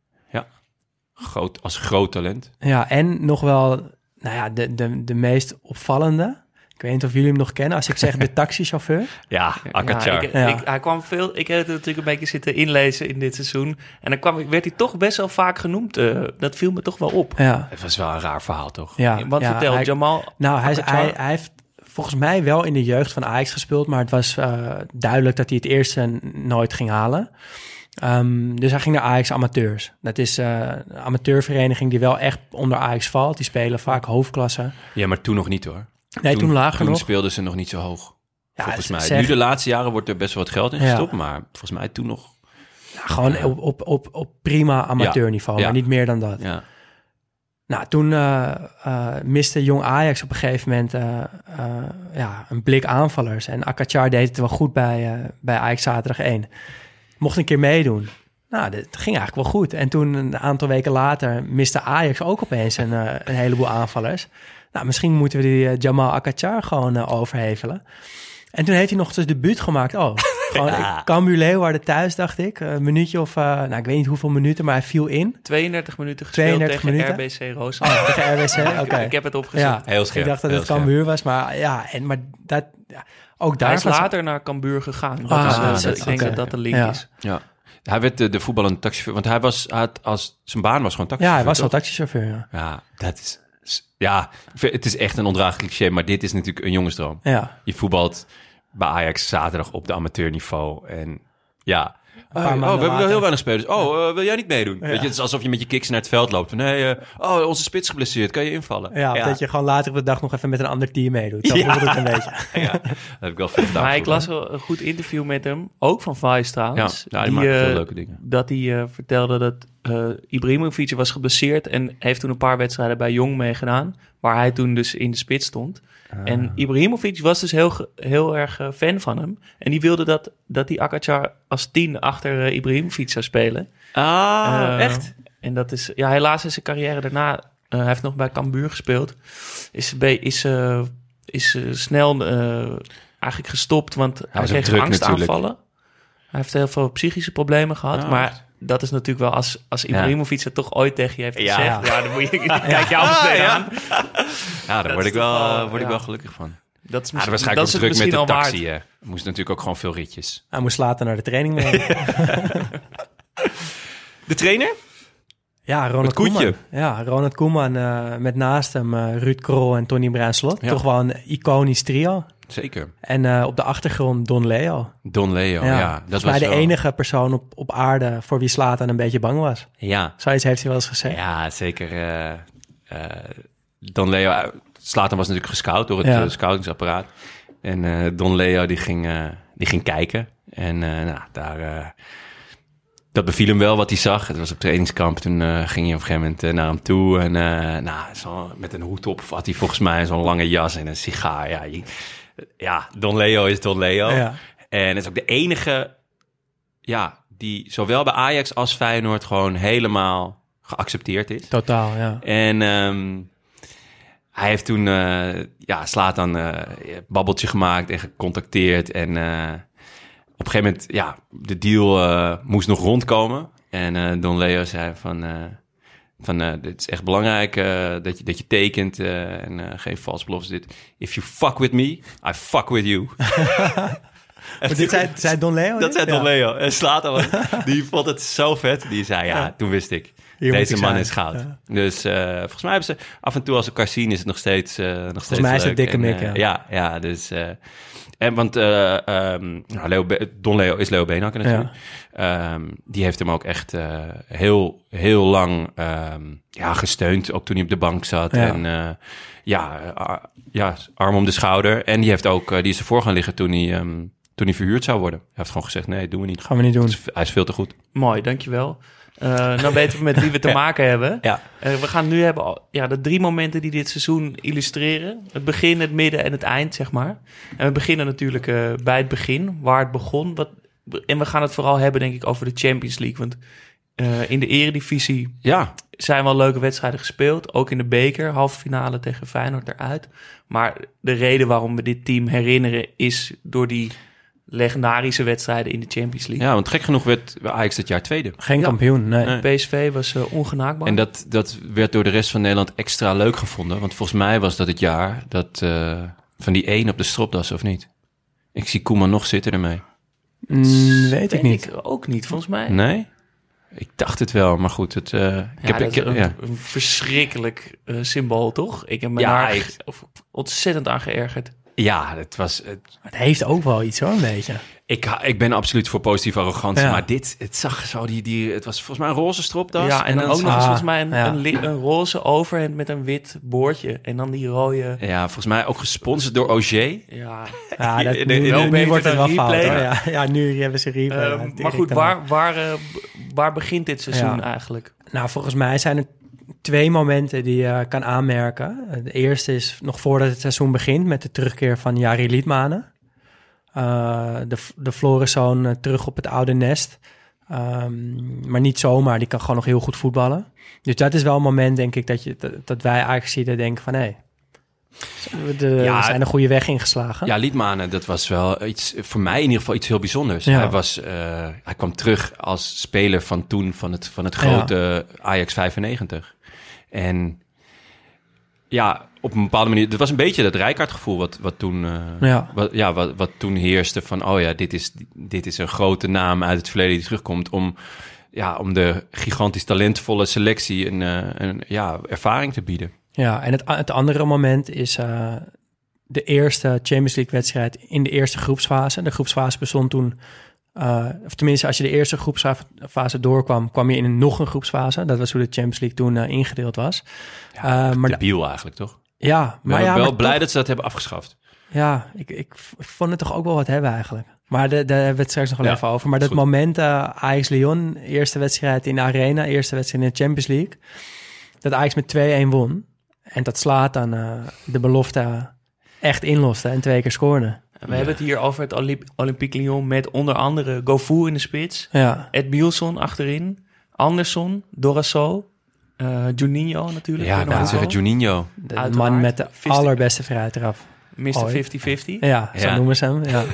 Groot, als groot talent. Ja, en nog wel, nou ja, de, de, de meest opvallende. Ik weet niet of jullie hem nog kennen. Als ik zeg de taxichauffeur. Ja, Akacar. Ja, ik, Ja. ik, hij kwam veel. Ik heb het natuurlijk een beetje zitten inlezen in dit seizoen. En dan kwam, werd hij toch best wel vaak genoemd. Uh, dat viel me toch wel op. Ja, Het was wel een raar verhaal, toch? ja. Want ja, vertel, hij- Jamal. Nou, hij, is, Akacar. hij, hij heeft volgens mij wel in de jeugd van Ajax gespeeld, maar het was uh, duidelijk dat hij het eerste nooit ging halen. Um, dus hij ging naar Ajax Amateurs. Dat is uh, een amateurvereniging die wel echt onder Ajax valt. Die spelen vaak hoofdklasse. Ja, maar toen nog niet hoor. Nee, toen, lager toen nog. speelden ze nog niet zo hoog. Ja, volgens mij. zeg- Nu de laatste jaren wordt er best wel wat geld in Ja. gestopt, maar volgens mij toen nog. Ja, gewoon op, op, op, op prima amateurniveau, Ja. maar niet meer dan dat. Ja. Nou, toen uh, uh, miste jong Ajax op een gegeven moment uh, uh, ja, een blik aanvallers. En Akacar deed het wel goed bij, uh, bij Ajax Zaterdag één. Mocht een keer meedoen. Nou, dat ging eigenlijk wel goed. En toen een aantal weken later miste Ajax ook opeens een, uh, een heleboel aanvallers. Nou, misschien moeten we die uh, Jamal Akacar gewoon uh, overhevelen. En toen heeft hij nog zijn debuut gemaakt. Oh, gewoon Ja. Cambuur Leeuwarden thuis, dacht ik. Een minuutje of, uh, nou, ik weet niet hoeveel minuten, maar hij viel in. tweeëndertig minuten gespeeld tweeëndertig tegen minuten? R B C Roosendaal. Oh, tegen R W C, oké. Ik heb het opgezet. Ja, Heel scherp, ik dacht dat heel het scherp. Cambuur was, maar ja, en, maar dat, ja, ook daar Hij is was- later naar Cambuur gegaan. Dat Ah, is, uh, dat dat- is- ik denk oké. dat dat de link Ja. is. Ja. Hij werd de, de voetballende taxichauffeur, want hij was, hij had als zijn baan was gewoon Ja, taxichauffeur. hij was wel toch? taxichauffeur, ja. Ja, dat is, ja, het is echt een ondraaglijk cliché, maar dit is natuurlijk een jongensdroom. Ja, Je voetbalt bij Ajax zaterdag op de amateurniveau en ja. paar Oh, oh, we maanden hebben wel later. heel weinig spelers. Oh, uh, wil jij niet meedoen? Weet je, het is alsof je met je kicks naar het veld loopt. Van, nee, uh, oh, onze spits geblesseerd. Kan je invallen? ja, of dat je gewoon later op de dag nog even met een ander team meedoet. Zo Ja. voelt het een beetje. Ja, dat heb ik wel veel gedaan. Maar ik vroeger. las wel een goed interview met hem, ook van Vice trouwens. Ja, ja, die maakt eh, veel leuke dingen. Dat hij eh, vertelde dat uh, Ibrahimovic was geblesseerd en heeft toen een paar wedstrijden bij Jong meegedaan, waar hij toen dus in de spits stond. En Ibrahimovic was dus heel, ge- heel erg uh, fan van hem. En die wilde dat, dat die Akacar als tien achter uh, Ibrahimovic zou spelen. Ah, Uh, echt? En dat is, ja, helaas is zijn carrière daarna, uh, hij heeft nog bij Cambuur gespeeld, is, be- is, uh, is uh, snel uh, eigenlijk gestopt, want hij was ook kreeg druk angstaanvallen. Hij heeft heel veel psychische problemen gehad, Ah, maar echt? dat is natuurlijk wel, als, als Ibrahimovic het toch ooit tegen je heeft Ja. gezegd, ja, dan moet je, kijk je af en toe aan. Ja, daar dat word ik is wel, toch wel, word ik ja. wel gelukkig van. Dat is Ja, misschien, waarschijnlijk dat ook is het druk met de misschien al taxi. waard. Hè. Moest natuurlijk ook gewoon veel ritjes. Hij moest later naar de training mee. De trainer? Ja, Ronald Het koetje. Koeman. Ja, Ronald Koeman uh, met naast hem uh, Ruud Krol en Tony Bruinslot. Ja. Toch wel een iconisch trio. Zeker. En uh, op de achtergrond Don Leo. Don Leo, ja. dat Volgens was mij de wel- enige persoon op, op aarde voor wie Zlatan een beetje bang was. Ja, Zoiets heeft hij wel eens gezegd. ja zeker. eh, eh, Don Leo, uh, Zlatan was natuurlijk gescout door het Ja. uh, scoutingsapparaat. En eh, Don Leo die ging, uh, die ging kijken. En uh, nou, daar... Uh, dat beviel hem wel wat hij zag. Het was op trainingskamp. Toen uh, ging hij op een gegeven moment uh, naar hem toe. En uh, nou, zo, met een hoed op had hij volgens mij zo'n lange jas en een sigaar. Ja, je, ja Don Leo is Don Leo. Ja. En het is ook de enige... Ja, die zowel bij Ajax als Feyenoord gewoon helemaal geaccepteerd is. Totaal, ja. En um, hij heeft toen... Uh, ja, Zlatan uh, babbeltje gemaakt en gecontacteerd. En... Uh, op een gegeven moment, ja, de deal uh, moest nog rondkomen. En uh, Don Leo zei van, uh, van uh, dit is echt belangrijk uh, dat, je, dat je tekent uh, en uh, geen vals beloftes. Dit. If you fuck with me, I fuck with you. Maar dit zei, zei Don Leo? Dat dit? zei Don Ja. Leo. En Zlatan, die vond het zo vet. Die zei, ja, Ja. toen wist ik. Hier moet deze ik man zijn. is goud. Ja. Dus uh, volgens mij hebben ze af en toe als ze elkaar zien, is het nog steeds, uh, nog steeds volgens mij is het leuk. dikke en, mik, uh, ja. ja. Ja, dus... Uh, en want uh, um, nou, Leo Be- Don Leo is Leo Beenhakker natuurlijk. Ja. Um, die heeft hem ook echt uh, heel, heel lang um, ja, gesteund. Ook toen hij op de bank zat. Ja. En uh, ja, uh, ja, arm om de schouder. En die heeft ook, uh, die is ervoor gaan liggen toen hij, um, toen hij verhuurd zou worden. Hij heeft gewoon gezegd, nee, doen we niet. Gaan we niet doen. Is, hij is veel te goed. Mooi, dankjewel. Uh, nou weten we met wie we te maken hebben. Ja. Uh, we gaan nu hebben ja, de drie momenten die dit seizoen illustreren. Het begin, het midden en het eind, zeg maar. En we beginnen natuurlijk uh, bij het begin, waar het begon. Wat, en we gaan het vooral hebben, denk ik, over de Champions League. Want uh, in de eredivisie ja. zijn wel leuke wedstrijden gespeeld. Ook in de beker, halve finale tegen Feyenoord eruit. Maar de reden waarom we dit team herinneren is door die legendarische wedstrijden in de Champions League. Ja, want gek genoeg werd Ajax dit jaar tweede. Geen ja. kampioen, nee. nee. P S V was uh, ongenaakbaar. En dat, dat werd door de rest van Nederland extra leuk gevonden. Want volgens mij was dat het jaar dat uh, van die één op de stropdas, of niet? Ik zie Koeman nog zitten ermee. Mm, weet ik Denk niet. Ik ook niet, volgens mij. Nee? Ik dacht het wel, maar goed. Het, uh, ik Ja, heb, dat ik, is een, ja. een verschrikkelijk uh, symbool, toch? Ik heb me Ja, daar ik- of- ontzettend aan geërgerd. ja, het was... Het, Het heeft ook wel iets hoor, een beetje. ik, ha- ik ben absoluut voor positieve arrogantie, Ja. maar dit, het zag zo die, die... Het was volgens mij een roze stropdas. Ja, en dan ook nog ah, eens volgens mij een, ja. een, li- een roze overhemd met een wit boordje. En dan die rode... Ja, volgens mij ook gesponsord door Auger. Ja, Ja, dat, Nee, nu, nee, nu, wel nu beter wordt het dan wel fout replay. hoor. Ja, ja, nu hebben ze replay. Uh, ja, maar direct goed, daarna. waar, waar, uh, b- waar begint dit seizoen Ja. eigenlijk? Nou, volgens mij zijn er twee momenten die je kan aanmerken. De eerste is nog voordat het seizoen begint met de terugkeer van Jari Liedmanen. Uh, de, de Floriszoon uh, terug op het oude nest. Um, maar niet zomaar, die kan gewoon nog heel goed voetballen. Dus dat is wel een moment, denk ik, dat, je, dat, dat wij eigenlijk zien denken van... hé, hey, we Ja, zijn een goede weg ingeslagen. Ja, Liedmanen, dat was wel iets, voor mij in ieder geval iets heel bijzonders. Ja. Hij, was, uh, hij kwam terug als speler van toen, van het, van het grote Ajax vijfennegentig. En ja, op een bepaalde manier... Het was een beetje dat Rijkaard-gevoel wat, wat toen... Uh, Ja. Wat, ja, wat, wat toen heerste van... oh ja, dit is, dit is een grote naam uit het verleden die terugkomt... om, ja, om de gigantisch talentvolle selectie een, uh, een ja, ervaring te bieden. Ja, en het, het andere moment is uh, de eerste Champions League wedstrijd in de eerste groepsfase. De groepsfase bestond toen, uh, of tenminste als je de eerste groepsfase doorkwam, kwam je in een, nog een groepsfase. Dat was hoe de Champions League toen uh, ingedeeld was. Ja, Uh, maar debiel eigenlijk, toch? ja, Maar maar ben ja, wel maar blij toch- dat ze dat hebben afgeschaft. Ja, ik, ik, ik vond het toch ook wel wat hebben eigenlijk. Maar de- daar hebben we het straks nog wel Ja, even over. Maar dat goed. moment, uh, Ajax-Lyon, eerste wedstrijd in de Arena, eerste wedstrijd in de Champions League, dat Ajax met twee-een won. En dat slaat dan uh, de belofte echt inloste en twee keer scoorde. We hebben het hier over het Olymp- Olympique Lyon met onder andere Gofu in de spits. Ja, Ed Bielson achterin. Anderson, Dorasso. Uh, Juninho natuurlijk. Ja, ik Kunnen wou we zeggen ook Juninho. de Uiteraard. man met de Vist- allerbeste vrijheid eraf. wel. mister Ooit. vijftig vijftig. Ja, zo Ja. noemen ze hem. Ja.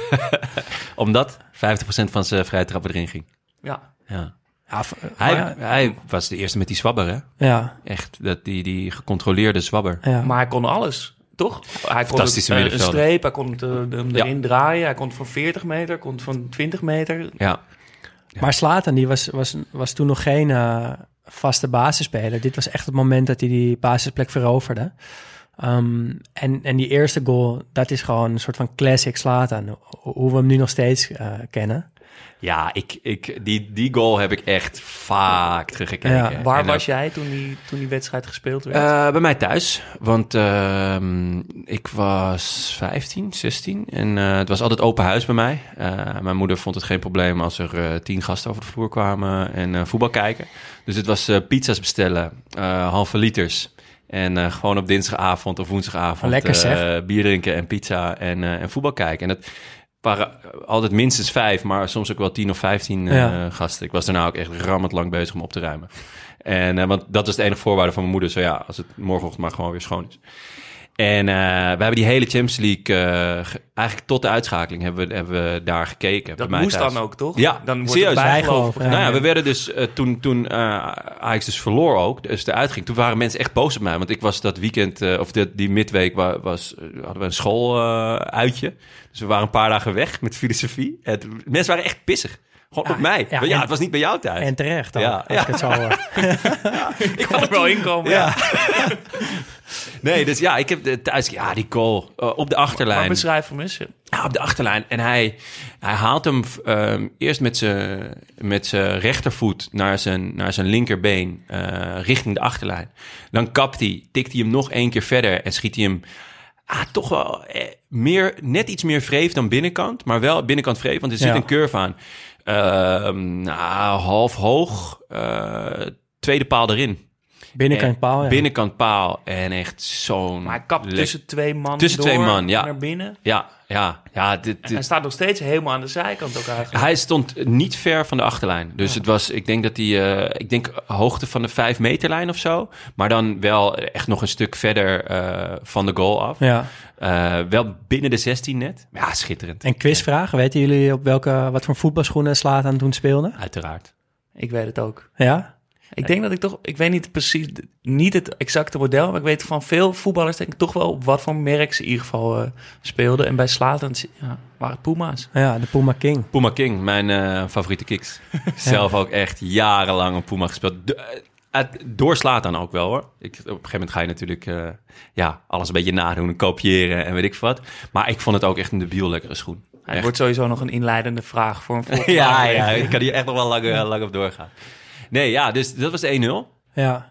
Omdat vijftig procent van zijn vrije trappen erin ging. Ja. Ja. Ja, v- Hij, ja, hij was de eerste met die zwabber, hè? ja, Echt, dat, die, die gecontroleerde zwabber. ja. Maar hij kon alles, toch? Hij kon Fantastische het, uh, een middenvelder. streep, hij kon het, uh, hem Ja. erin draaien. Hij kon het van veertig meter, kon het van twintig meter. Ja. Maar Zlatan, die was, was, was toen nog geen uh, vaste basisspeler. Dit was echt het moment dat hij die basisplek veroverde. Um, en, en die eerste goal, dat is gewoon een soort van classic Zlatan. Hoe we hem nu nog steeds uh, kennen. Ja, ik, ik, die, die goal heb ik echt vaak teruggekeken. Ja. Waar En, was uh, jij toen die, toen die wedstrijd gespeeld werd? Uh, bij mij thuis, want uh, ik was vijftien, zestien en uh, het was altijd open huis bij mij. Uh, mijn moeder vond het geen probleem als er uh, tien gasten over de vloer kwamen en uh, voetbal kijken. Dus het was uh, pizza's bestellen, uh, halve liters en uh, gewoon op dinsdagavond of woensdagavond Lekker, uh, zeg. bier drinken en pizza en, uh, en voetbal kijken. En dat waren altijd minstens vijf, maar soms ook wel tien of vijftien uh, Ja. gasten. Ik was daarna ook echt rammend lang bezig om op te ruimen. En, uh, want dat was de enige voorwaarde van mijn moeder. Zo ja, als het morgenochtend maar gewoon weer schoon is. En uh, we hebben die hele Champions League, uh, ge- eigenlijk tot de uitschakeling hebben we, hebben we daar gekeken. dat bij mij moest thuis. dan ook, toch? Ja, dan wordt serieus. het bijgeloof. Bijgeloof, ja. Nou ja, we werden dus, uh, toen, toen uh, Ajax dus verloor ook, dus eruit ging, toen waren mensen echt boos op mij. Want ik was dat weekend, uh, of de, die midweek, wa- was, uh, hadden we een schooluitje. Uh, uitje. Dus we waren een paar dagen weg met filosofie. Het, mensen waren echt pissig. Gewoon Ja, op mij. ja, Ja, en- het was niet bij jou thuis. En terecht ook, Ja, als ja. ik het zo hoor. Ik kan er wel inkomen. Ja. Nee, dus ja, ik heb de, thuis... Ja, die goal uh, op de achterlijn. Maar beschrijf hem eens. Ja, op de achterlijn. En hij, hij haalt hem um, eerst met zijn met zijn rechtervoet naar zijn, naar zijn linkerbeen uh, richting de achterlijn. Dan kapt hij, tikt hij hem nog één keer verder en schiet hij hem ah, toch wel eh, meer, net iets meer vreef dan binnenkant. Maar wel binnenkant vreef, want er zit Ja. een curve aan. Uh, nou, half hoog, uh, tweede paal erin. Binnenkant En paal, ja. Binnenkant paal en echt zo'n... Maar hij kapt lek- tussen twee man Tussen door twee man, ja. naar binnen. Ja, ja, ja. Dit, dit- Hij staat nog steeds helemaal aan de zijkant ook eigenlijk. Hij stond niet ver van de achterlijn. Dus het was, ik denk dat hij, uh, ik denk hoogte van de vijf meterlijn of zo. Maar dan wel echt nog een stuk verder uh, van de goal af. Ja. Uh, wel binnen de zestien net. Ja, schitterend. En quizvraag, weten jullie op welke, wat voor voetbalschoenen Zlatan toen speelde? Uiteraard. Ik weet het ook. Ja? Ik denk dat ik toch, ik weet niet precies, niet het exacte model, maar ik weet van veel voetballers denk ik toch wel op wat voor merk ze in ieder geval uh, speelden. En bij Zlatan ja, waren het Puma's. Ja, de Puma King. Puma King, mijn uh, favoriete kicks. Zelf ook echt jarenlang op Puma gespeeld. De, uh, door Zlatan ook wel hoor. Ik, op een gegeven moment ga je natuurlijk uh, ja, alles een beetje nadoen en kopiëren en weet ik wat. Maar ik vond het ook echt een debiel lekkere schoen. Ja, het wordt sowieso nog een inleidende vraag voor een volgende ja, aflevering. ja, ik kan hier echt nog wel lang, uh, lang op doorgaan. Nee, ja, dus dat was één nul. Ja.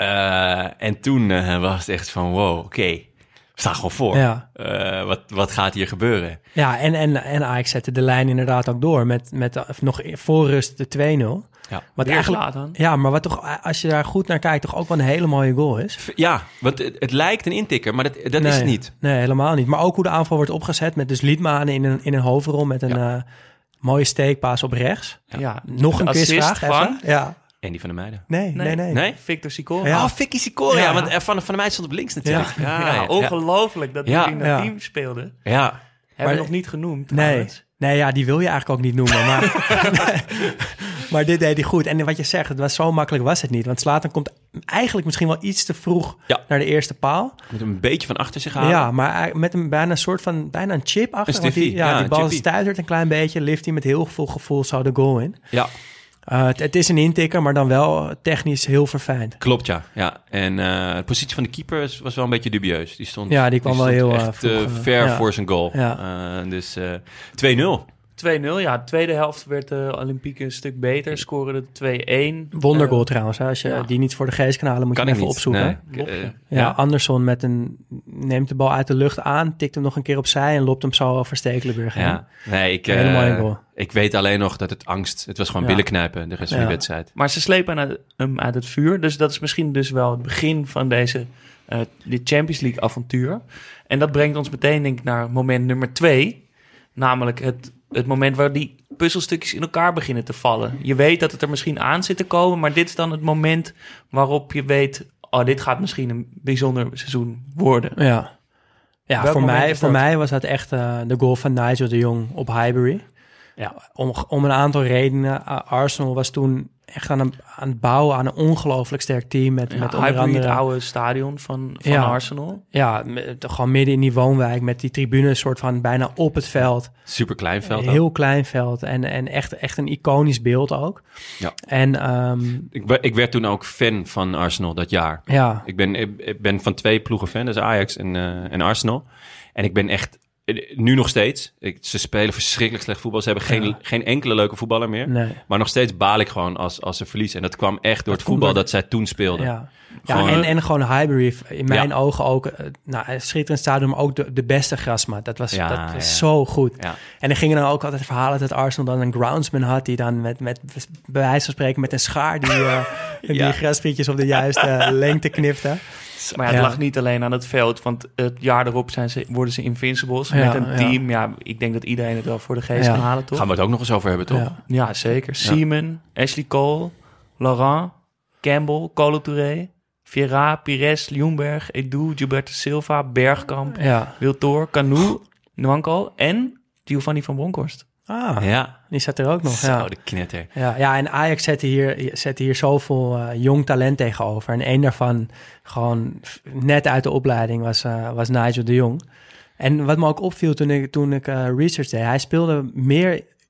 Uh, en toen uh, was het echt van, wow, oké, okay, we staan gewoon voor. Ja. Uh, wat, wat gaat hier gebeuren? Ja, en, en, en Ajax zette de lijn inderdaad ook door met, met uh, nog voor rust de twee nul. Ja. Wat Weer eigenlijk, Zlatan. ja, maar wat toch, als je daar goed naar kijkt, toch ook wel een hele mooie goal is. Ja, want het, het lijkt een intikker, maar dat, dat nee, is het niet. Nee, helemaal niet. Maar ook hoe de aanval wordt opgezet met dus Liedmanen in een, in een hoofdrol met een ja. uh, mooie steekpaas op rechts. Ja. Ja. Nog een quizvraag van... even. Ja. En die van de meiden. Nee, nee, nee. nee. nee? Victor Sicora. Ja. Oh, Vicky Sicora. Ja, Ja. want Van, van de meid stond op links natuurlijk. Ja. Ja, Ja, ja, ongelooflijk dat hij Ja. in dat Ja. team speelde. Ja. Hebben we Maar- nog niet genoemd. Nee. trouwens. Nee, ja, die wil je eigenlijk ook niet noemen. Maar, maar dit deed hij goed. En wat je zegt, het was zo makkelijk was het niet. Want Zlatan komt eigenlijk misschien wel iets te vroeg Ja. naar de eerste paal. Moet hem een beetje van achter zich halen. Ja, maar hij- met een bijna een soort van bijna een chip achter. Een want die, stiffie, ja, ja, die een bal chippy. stuitert een klein beetje. Lift hij met heel veel gevoel zo de goal in. Ja, Uh, het, het is een intikker, maar dan wel technisch heel verfijnd. klopt ja. ja. En uh, de positie van de keeper was, was wel een beetje dubieus. Die stond, Ja, die kwam wel stond heel, uh, echt vroeg, uh, uh, ver ja. voor zijn goal. Ja. Uh, dus uh, twee nul. twee nul, ja. De tweede helft werd de Olympique een stuk beter. Scoren de twee-één. Wondergoal Uh, trouwens. Hè. Als je ja. die niet voor de geest kan halen, moet Kan je ik hem even niet. opzoeken. Nee. Klopt, Uh, ja. Ja, ja. Anderson met een, neemt de bal uit de lucht aan, tikt hem nog een keer opzij en loopt hem zo over Stekelenburg heen. Ja. Nee, ik, Een hele mooie uh, goal. ik weet alleen nog dat het angst... Het was gewoon Ja. billen knijpen de rest van Ja. de wedstrijd. Maar ze slepen uit- hem uit het vuur. Dus dat is misschien dus wel het begin van deze uh, dit Champions League avontuur. En dat brengt ons meteen denk ik naar moment nummer twee. Namelijk het, het moment waar die puzzelstukjes in elkaar beginnen te vallen. Je weet dat het er misschien aan zit te komen. Maar dit is dan het moment waarop je weet... Oh, dit gaat misschien een bijzonder seizoen worden. Ja, ja Welk voor, moment mij, is voor dat? mij was dat echt uh, de goal van Nigel de Jong op Highbury. Ja. Om, om een aantal redenen. Uh, Arsenal was toen echt aan, een, aan het bouwen aan een ongelooflijk sterk team. Met, Ja, met onder Highbury, andere... het oude stadion van, van Ja. Arsenal. Ja, met- gewoon midden in die woonwijk met die tribunes soort van bijna op het veld. Super klein veld. ook. Heel klein veld en, en echt, echt een iconisch beeld ook. Ja. En um, Ik, we- ik werd toen ook fan van Arsenal dat jaar. ja, Ik ben, ik, ik ben van twee ploegen fan, dus Ajax en, uh, en Arsenal. En ik ben echt, nu nog steeds, ik, ze spelen verschrikkelijk slecht voetbal. Ze hebben geen, Ja. geen enkele leuke voetballer meer. nee. Maar nog steeds baal ik gewoon als, als ze verliezen. En dat kwam echt door Dat het komt voetbal door- dat zij toen speelden. Ja, ja Gewoon- en, en gewoon Highbury, in mijn Ja. ogen ook, uh, nou, een schitterend stadion, maar ook de, de beste grasmat. Dat was, Ja, dat was ja. zo goed. Ja. En er gingen dan ook altijd verhalen dat Arsenal dan een groundsman had, die dan met, met bij wijze van spreken met een schaar die, uh, die Ja. grassprietjes op de juiste lengte knipte. Maar ja, het Ja. lag niet alleen aan het veld, want het jaar erop zijn ze, worden ze Invincibles Ja, met een ja. team. Ja, ik denk dat iedereen het wel voor de geest Ja. kan halen, toch? Gaan we het ook nog eens over hebben, toch? Ja. Ja, zeker. Seaman, Ashley Cole, Laurent, Campbell, Colo Touré, Vieira, Pires, Ljungberg, Edu, Gilberto Silva, Bergkamp, Ja. Wiltor, Canu, Nwanko en Giovanni van Bronckhorst. Ah, Ja. die zat er ook nog. Zo, Ja. de knetter. Ja, ja, en Ajax zette hier, zette hier zoveel uh, jong talent tegenover. En één daarvan, gewoon f- net uit de opleiding, was, uh, was Nigel de Jong. En wat me ook opviel toen ik, toen ik uh, research deed, hij speelde meer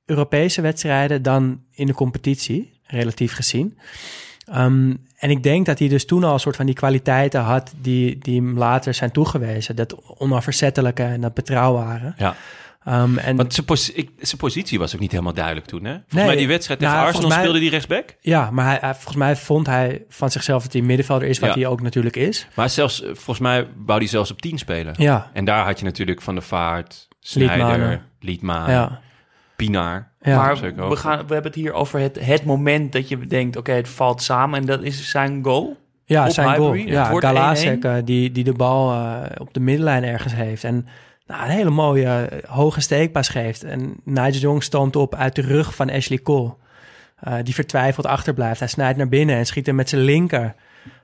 Europese wedstrijden dan in de competitie, relatief gezien. Um, en ik denk dat hij dus toen al een soort van die kwaliteiten had die, die hem later zijn toegewezen. Dat onafverzettelijke en dat betrouwbare. Ja. Um, en Want zijn, pos- ik, zijn positie was ook niet helemaal duidelijk toen, hè? Volgens Nee, mij die wedstrijd tegen nou, Arsenal volgens mij- speelde die rechtsback. Ja, maar hij, hij- volgens mij vond hij van zichzelf dat hij middenvelder is, wat Ja. hij ook natuurlijk is. Maar zelfs, eh, volgens mij wou hij zelfs op tien spelen. Ja, En daar had je natuurlijk Van der Vaart, Sneijder, Liedmanen. Liedmanen, ja, Pinaar. ja. maar zeker ook. we, gaan, we hebben het hier over het, het moment dat je denkt... oké, het valt samen en dat is zijn goal. ja op zijn goal. Highbury. Ja, Het wordt Galasek, één-één. eh, die, die de bal uh, op de middenlijn ergens heeft. En nou, een hele mooie uh, hoge steekpaas geeft. En Nigel Jong stoomt op uit de rug van Ashley Cole. Uh, die vertwijfeld achterblijft. Hij snijdt naar binnen en schiet hem met zijn linker...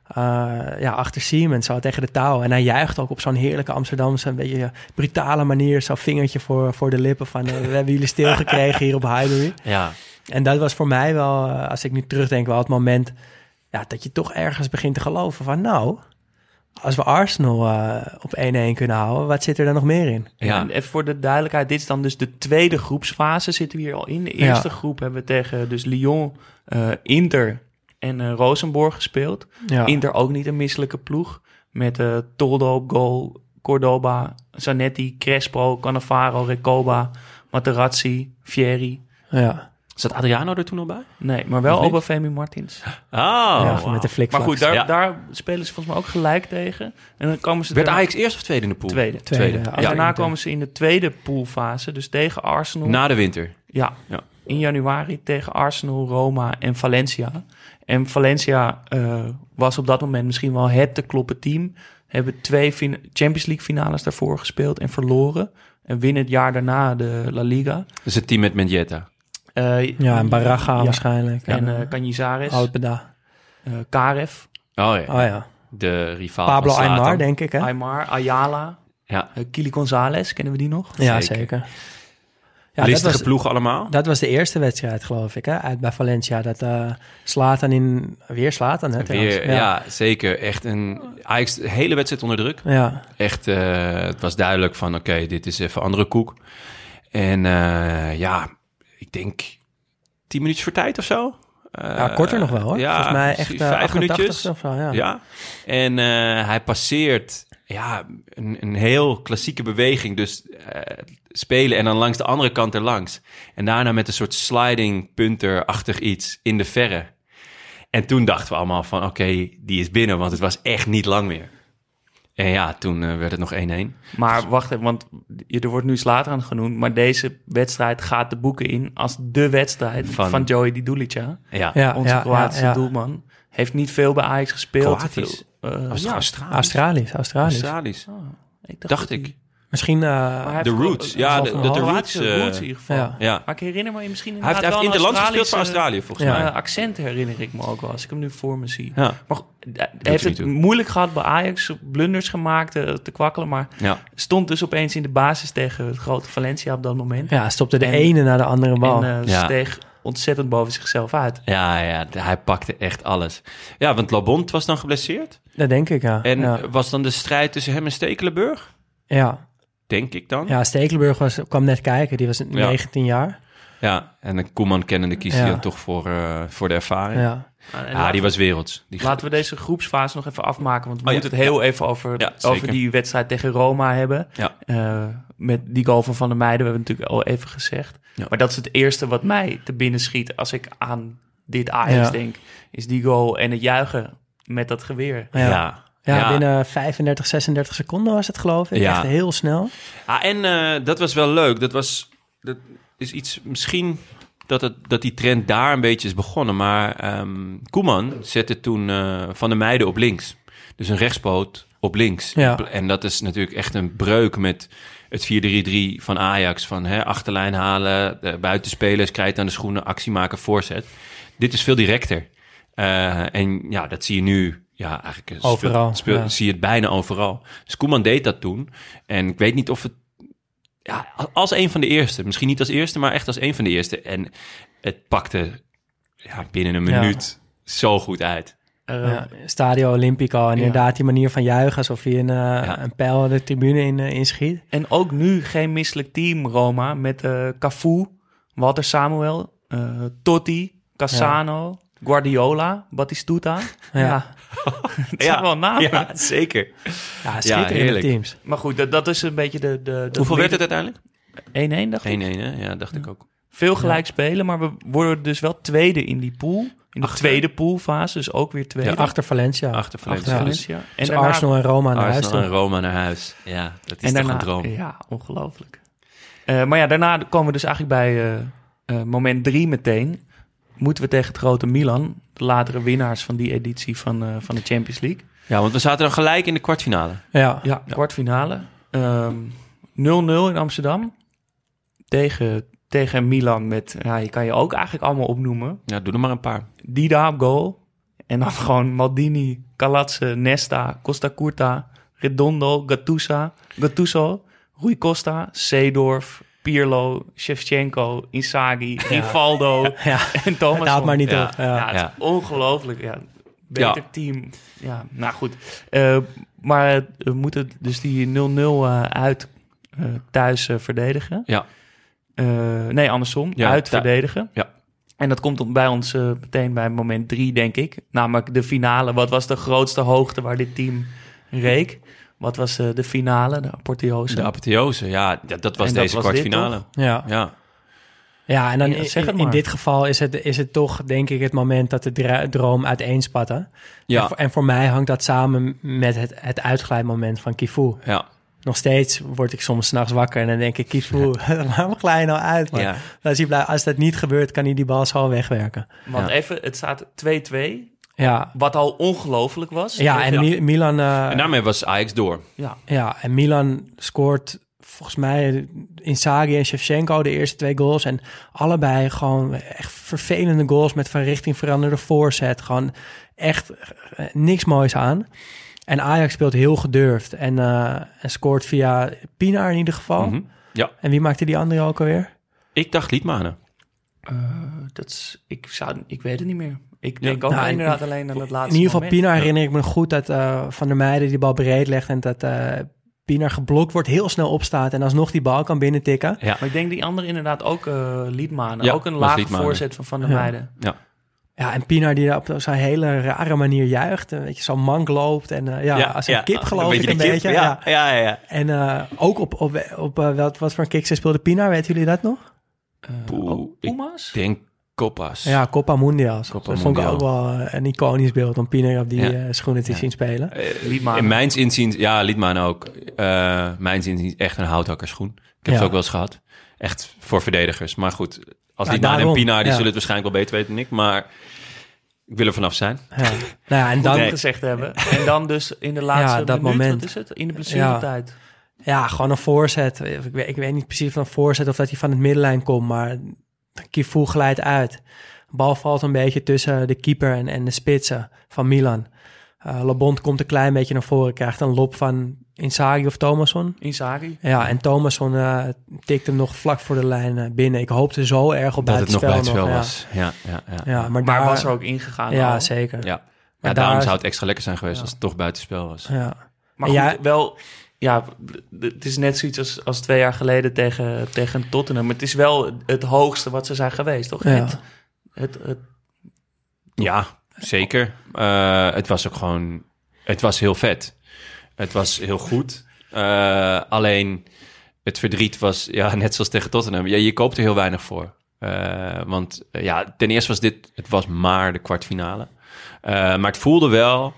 Uh, ja, achter Siemens, zo tegen de touw. En hij juicht ook op zo'n heerlijke Amsterdamse, een beetje brutale manier. Zo'n vingertje voor, voor de lippen van... Uh, we hebben jullie stilgekregen hier op Highbury. Ja, En dat was voor mij wel, uh, als ik nu terugdenk, wel het moment... Ja, dat je toch ergens begint te geloven van... nou, als we Arsenal uh, op één-één kunnen houden... wat zit er dan nog meer in? ja. En even voor de duidelijkheid, dit is dan dus de tweede groepsfase, zitten we hier al in. De eerste Ja. groep hebben we tegen dus Lyon, uh, Inter en uh, Rosenborg gespeeld. Ja, Inter ook niet een misselijke ploeg. Met uh, Toldo op goal, Cordoba, Zanetti, Crespo, Cannavaro, Recoba, Materazzi, Fieri. ja. Zat Adriano er toen al bij? Nee, maar wel Of niet? Obafemi Martins. Oh, ja wauw. met de flikvlaks. Maar goed, daar, Ja. daar spelen ze volgens mij ook gelijk tegen. En dan komen ze Werd er- Ajax eerst of tweede in de pool? tweede. Tweede, tweede. ja. En daarna Inter. komen ze in de tweede poolfase, dus tegen Arsenal. Na de winter. Ja, Ja. in januari tegen Arsenal, Roma en Valencia. En Valencia uh, was op dat moment misschien wel het te kloppen team. Hebben twee fin- Champions League finales daarvoor gespeeld en verloren. En winnen het jaar daarna de La Liga. Dus het team met Mendieta. Uh, Ja, en Baraga ja. waarschijnlijk. En En uh, Canizares, Oud-Beda. uh, Karev, Oh ja, Oh ja. de rivaal Pablo van Zlatan. Aymar, denk ik, hè? Aymar, Ayala, Ja, uh, Kili Gonzalez, kennen we die nog? Ja, zeker. zeker. Ja, dat listige was, ploegen allemaal. dat was de eerste wedstrijd, geloof ik, hè? Uit bij Valencia. Dat uh, Zlatan in... Weer Zlatan, hè? trouwens. Weer, ja. zeker. Echt een Ajax de hele wedstrijd onder druk. Ja. Echt, uh, het was duidelijk van oké, dit is even andere koek. En uh, ja, ik denk tien minuutjes voor tijd of zo. Uh, Ja, korter nog wel, hoor. Ja, Volgens mij echt uh, vijf achtentachtig minuutjes. of zo, ja. Ja. En uh, hij passeert ja, een, een heel klassieke beweging. Dus uh, spelen en dan langs de andere kant erlangs. En daarna met een soort sliding punter-achtig iets in de verre. En toen dachten we allemaal van oké, okay, die is binnen. Want het was echt niet lang meer. En ja, toen uh, werd het nog één-één. Maar wacht even, want er wordt nu Zlatan genoemd. Maar deze wedstrijd gaat de boeken in als de wedstrijd van, Van- Joey Di Dulica. Ja, Ja, Onze ja, Kroatische ja, ja. doelman. Heeft niet veel bij Ajax gespeeld. Kroatisch? Veel, uh, Austra- ja. Australisch. Australisch, Australisch. Australisch. Oh, ik dacht Dacht dat ik. hij- Misschien... uh, maar hij heeft De gewoon- Roots. uh, Ja, wel de- van de- de Kroatische Roots, uh, roots in ieder geval. ja. Ja. Maar ik herinner me je misschien Hij heeft, hij heeft in de land gespeeld voor Australië, volgens Ja. mij. Uh, accent herinner ik me ook wel, als ik hem nu voor me zie. Ja. Maar goed, hij heeft niet het toe. moeilijk gehad bij Ajax, blunders gemaakt, uh, te kwakkelen. Maar Ja. stond dus opeens in de basis tegen het grote Valencia op dat moment. Ja, stopte de En- ene naar de andere bal. En uh, Ja. steeg ontzettend boven zichzelf uit. Ja, ja, de- hij pakte echt alles. Ja, want Labont was dan geblesseerd. Dat denk ik, ja. En ja. was dan de strijd tussen hem en Stekelenburg? ja. Denk ik dan. ja, Stekelenburg was, kwam net kijken. Die was negentien jaar. Ja, en de Koeman kennende kiest Ja. hij dan toch voor, uh, voor de ervaring. Ja, Ja. En ja laten die we- was werelds. Die Laten we deze groepsfase nog even afmaken. Want we Oh, ja. moeten het heel even over, Ja, zeker. over die wedstrijd tegen Roma hebben. Ja. Uh, met die goal van Van der Meijden, we hebben het natuurlijk al even gezegd. Ja. Maar dat is het eerste wat mij te binnen schiet als ik aan dit Ajax Ja. denk. Is die goal en het juichen met dat geweer. Ja. Ja. Ja, Ja. binnen vijfendertig, zesendertig seconden was het, geloof ik. Ja. Echt heel snel. Ah, en uh, dat was wel leuk. Dat was, dat is iets, misschien dat, het, dat die trend daar een beetje is begonnen. Maar um, Koeman zette toen uh, Van der Meijden op links. Dus een rechtspoot op links. Ja. En dat is natuurlijk echt een breuk met het vier drie drie van Ajax. Van hè, achterlijn halen, de buitenspelers, krijt aan de schoenen, actie maken, voorzet. Dit is veel directer. Uh, en ja, dat zie je nu... Ja, eigenlijk speelt, Overal, speelt, ja. zie je het bijna overal. Dus Koeman deed dat toen. En ik weet niet of het... Ja, als een van de eerste. Misschien niet als eerste, maar echt als een van de eerste. En het pakte ja, binnen een Ja. minuut zo goed uit. Uh, Ja, Stadio Olimpico. En Ja. inderdaad die manier van juichen alsof je een, uh, Ja. een pijl de tribune in, uh, inschiet. En ook nu geen misselijk team, Roma, met uh, Cafu, Walter Samuel, uh, Totti, Cassano, ja. Guardiola, Batistuta. Ja, ja. Het zijn ja. wel namen. Ja, zeker. Ja, schitterende ja, teams. Maar goed, dat, dat is een beetje de... de, de Hoeveel werd het uiteindelijk? één-één, dacht ik. één-één, hè? Ja, dacht ja. ik ook. Veel gelijk ja. spelen, maar we worden dus wel tweede in die pool. In de Achter. tweede poolfase, dus ook weer tweede. Ja, achter Valencia. Achter Valencia. Achter Valencia. Ja. En dus daarna, Arsenal en Roma naar Arsenal huis. en Roma naar huis. Ja, dat is en toch daarna, een droom. Ja, ongelooflijk. Uh, maar ja, daarna komen we dus eigenlijk bij uh, uh, moment drie meteen. Moeten we tegen het grote Milan, de latere winnaars van die editie van, uh, van de Champions League. Ja, want we zaten dan gelijk in de kwartfinale. Ja, ja, ja. kwartfinale. Um, nul nul in Amsterdam. Tegen, tegen Milan met, ja, je kan je ook eigenlijk allemaal opnoemen. Ja, doe er maar een paar. Dida op goal. En dan gewoon Maldini, Calatse, Nesta, Costa Curta, Redondo, Gattuso, Gattuso, Rui Costa, Seedorf, Pirlo, Shevchenko, Inzaghi, ja. Rivaldo ja. en Thomas. Het houdt maar niet ja. op. Ja, ja, het ja. is ongelooflijk. Ja. Beter ja. team. Ja, nou goed. Uh, maar uh, we moeten dus die nul nul uh, uit uh, thuis uh, verdedigen. Ja. Uh, nee, andersom. Ja, uit th- verdedigen. Ja. En dat komt bij ons uh, meteen bij moment drie, denk ik. Namelijk de finale. Wat was de grootste hoogte waar dit team reek? Wat was uh, de finale, de apotheose? De apotheose, ja. Dat, dat was en deze dat was kwartfinale. Ja. ja. Ja, en dan ja, in, in, in dit geval is het, is het toch, denk ik, het moment dat de dra- droom uiteenspatte. Ja. En, voor, en voor mij hangt dat samen met het, het uitglijdmoment van Kifu. Ja. Nog steeds word ik soms 's nachts wakker en dan denk ik, Kifu, waarom glij je nou uit? Maar Ja. als, hij blij, als dat niet gebeurt, kan hij die bal zo wegwerken. Want Ja. even, het staat twee twee. Ja, Wat al ongelooflijk was. ja en Ja. Mi- Milan... Uh, En daarmee was Ajax door. Ja. Ja, en Milan scoort volgens mij Inzaghi en Shevchenko de eerste twee goals. En allebei gewoon echt vervelende goals met van richting veranderde voorzet. Gewoon echt uh, niks moois aan. En Ajax speelt heel gedurfd en, uh, en scoort via Pienaar in ieder geval. Mm-hmm. Ja. En wie maakte die andere ook alweer? Ik dacht Liedmanen. Uh, dat is, ik, zou, ik weet het niet meer. Ik Ja. denk ook Nou, inderdaad alleen aan het laatste In ieder geval moment. Pienaar herinner ik me goed dat uh, Van der Meijden die bal breed legt en dat uh, Pienaar geblokt wordt, heel snel opstaat en alsnog die bal kan binnentikken. Ja. Maar ik denk die andere inderdaad ook uh, Liedmanen. Ja, ook een was lage Liedmanen. voorzet van Van der Ja. Meijden. Ja. Ja, en Pienaar die daar op zo'n hele rare manier juicht. Een beetje zo mank loopt. En uh, ja, Ja, als een ja. kip geloof Een ik beetje een de kip, beetje. ja. Ja. Ja, ja, ja. En uh, ook op, op, op uh, wat, wat voor een kick ze speelde Pienaar. Weten jullie dat nog? Uh, Poeh, ook Puma's? Ik denk Koppas. Ja, Copa Mundials. Copa dat vond ik ook Mundial. wel uh, een iconisch beeld om Pienaar op die Ja. uh, schoenen te Ja. zien spelen. Uh, Liedmanen. in mijns inziens, ja, Liedmanen ook. Uh, mijns inziens echt een houthakkerschoen. Ik heb Ja. het ook wel eens gehad. Echt voor verdedigers. Maar goed, als Ja, Liedmanen en daarom. Pienaar, die Ja. zullen het waarschijnlijk wel beter weten dan ik. Maar ik wil er vanaf zijn. Ja. Nou ja, en Goed dan, om gezegd hebben. En dan dus in de laatste Ja, dat minuut, moment. wat is het? In de blessuretijd. ja, gewoon een voorzet. Ik weet, ik weet niet precies van een voorzet of dat hij van het middenlijn komt, maar Kifu glijdt uit. De bal valt een beetje tussen de keeper en, en de spitsen van Milan. Uh, Labont komt een klein beetje naar voren, krijgt een lop van Inzaghi of Thomasson. Inzaghi. Ja, en Thomasson uh, tikt hem nog vlak voor de lijn uh, binnen. Ik hoopte zo erg op Dat het nog buitenspel. bij het spel nog, was. Ja, ja, ja. Ja, ja, maar, Maar daar, was er ook ingegaan. Ja, al. zeker. Ja, Maar ja daarom daar- zou het extra lekker zijn geweest Ja. als het toch buitenspel was. Ja. Maar En goed, jij- wel... Ja, d- het is net zoiets als, als twee jaar geleden tegen, tegen Tottenham. Het is wel het hoogste wat ze zijn geweest, toch? Ja. Het, het, het, Ja, zeker. Uh, het was ook gewoon... Het was heel vet. Het was heel goed. Uh, alleen het verdriet was, ja, net zoals tegen Tottenham. Ja, je koopt er heel weinig voor. Uh, want uh, ja, ten eerste was dit... Het was maar de kwartfinale. Uh, maar het voelde wel...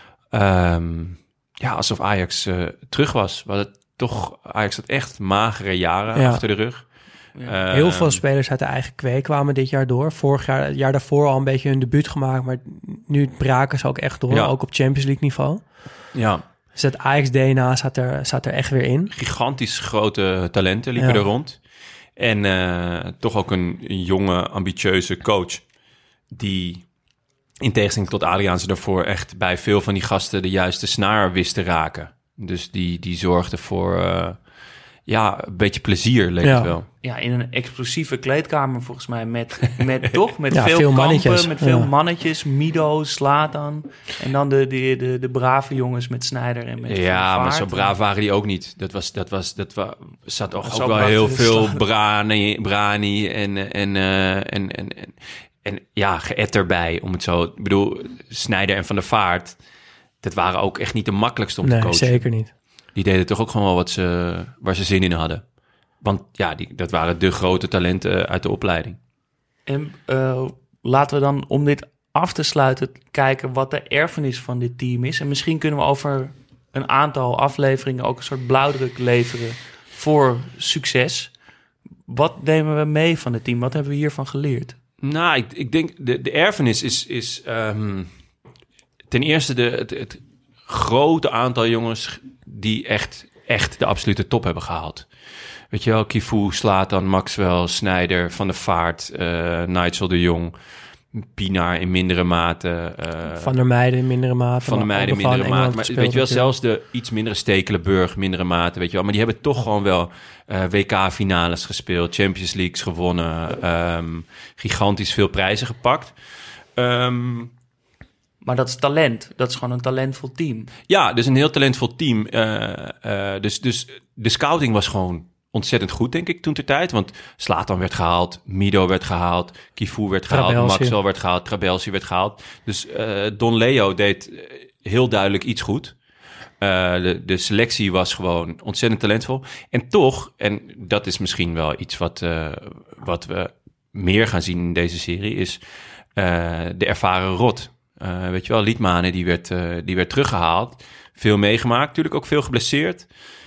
Um, ja, alsof Ajax uh, terug was. We hadden toch... Ajax had echt magere jaren Ja. achter de rug. Ja. Uh, Heel veel spelers uit de eigen kweek kwamen dit jaar door. Vorig jaar, het jaar daarvoor al een beetje hun debuut gemaakt, maar nu braken ze ook echt door, Ja. ook op Champions League niveau. Ja, Dus het Ajax-D N A zat er, zat er echt weer in. gigantisch grote talenten liepen Ja. er rond. En uh, toch ook een, een jonge, ambitieuze coach... die in tegenstelling tot Adriaanse daarvoor... echt bij veel van die gasten de juiste snaar wist te raken. Dus die, die zorgde voor... Uh, ja, een beetje plezier leek Ja. het wel. Ja, in een explosieve kleedkamer volgens mij. Met, met toch? Met Ja, veel, veel kampen, mannetjes. met veel Ja. mannetjes. Mido, Zlatan. En dan de, de, de, de brave jongens met Sneijder en met Van der Ja, maar Vaart. zo braaf waren die ook niet. Dat was, dat was, dat was, zat ook, Zo ook wel braaf heel is veel het. brani, brani en, en, eh, en, en, en, en ja, geëtt erbij. Om het zo, ik bedoel, Sneijder en Van der Vaart, dat waren ook echt niet de makkelijkste om te Nee, coachen. zeker niet. Die deden toch ook gewoon wel wat ze, waar ze zin in hadden. Want ja, die, dat waren de grote talenten uit de opleiding. En uh, laten we dan, om dit af te sluiten, kijken wat de erfenis van dit team is. En misschien kunnen we over een aantal afleveringen ook een soort blauwdruk leveren voor succes. Wat nemen we mee van het team? Wat hebben we hiervan geleerd? Nou, ik, ik denk, de, de erfenis is, is um, ten eerste de, het, het grote aantal jongens die echt, echt de absolute top hebben gehaald. Weet je wel, Kifu, Zlatan, Maxwell, Sneijder, Van der Vaart, uh, Nigel de Jong, Pienaar in mindere mate. Uh, Van der Meijden in mindere mate. Van der maar Meijden in ook nog mindere wel in mate. Maar Engeland weet je wel, gespeeld zelfs de iets mindere Stekelenburg, mindere mate, weet je wel. Maar die hebben toch gewoon wel uh, W K-finales gespeeld, Champions Leagues gewonnen, um, gigantisch veel prijzen gepakt. Um, Maar dat is talent. Dat is gewoon een talentvol team. Ja, dus een heel talentvol team. Uh, uh, dus, dus de scouting was gewoon ontzettend goed, denk ik, toen ter tijd. Want Zlatan werd gehaald, Mido werd gehaald, Kifu werd gehaald, Trabelsi. Maxwell werd gehaald, Trabelsi werd gehaald. Dus uh, Don Leo deed heel duidelijk iets goed. Uh, de, de selectie was gewoon ontzettend talentvol. En toch, en dat is misschien wel iets wat, uh, wat we meer gaan zien in deze serie, is uh, de ervaren rot. Uh, weet je wel, Liedmanen, die werd, uh, die werd teruggehaald. Veel meegemaakt, natuurlijk ook veel geblesseerd.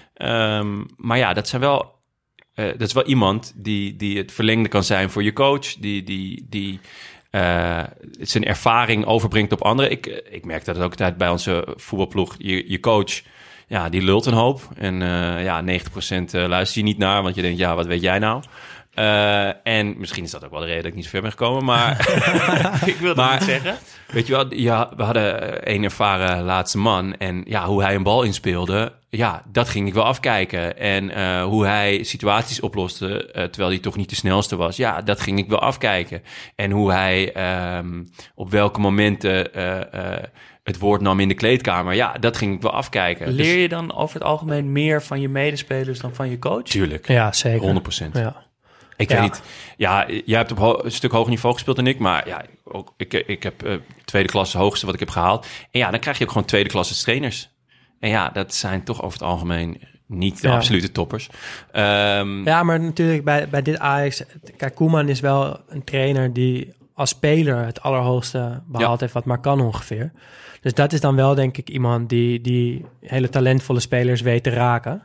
Um, maar ja, dat zijn wel, uh, dat is wel iemand die, die het verlengde kan zijn voor je coach. Die, die, die uh, zijn ervaring overbrengt op anderen. Ik, ik merk dat het ook altijd bij onze voetbalploeg. Je, je coach, ja, die lult een hoop. En uh, ja, negentig procent luister je niet naar, want je denkt, ja, wat weet jij nou? Uh, en misschien is dat ook wel de reden dat ik niet zo ver ben gekomen, maar Ik wil dat niet zeggen. Weet je wel, ja, we hadden een ervaren laatste man en ja, hoe hij een bal inspeelde, ja, dat ging ik wel afkijken. En uh, hoe hij situaties oploste, uh, terwijl hij toch niet de snelste was, ja, dat ging ik wel afkijken. En hoe hij um, op welke momenten uh, uh, het woord nam in de kleedkamer, ja, dat ging ik wel afkijken. Leer je dan over het algemeen meer van je medespelers dan van je coach? Tuurlijk, Ja, zeker. honderd procent. Ja. Ik Ja. weet niet. Ja, jij hebt op ho- een stuk hoger niveau gespeeld dan ik. Maar ja, ook, ik, ik heb uh, tweede klasse hoogste wat ik heb gehaald. En ja, dan krijg je ook gewoon tweede klasse trainers. En ja, dat zijn toch over het algemeen niet de Ja. absolute toppers. Um, Ja, maar natuurlijk bij, bij dit Ajax... Kijk, Koeman is wel een trainer die als speler het allerhoogste behaald Ja. heeft wat maar kan ongeveer. Dus dat is dan wel denk ik iemand die, die hele talentvolle spelers weet te raken.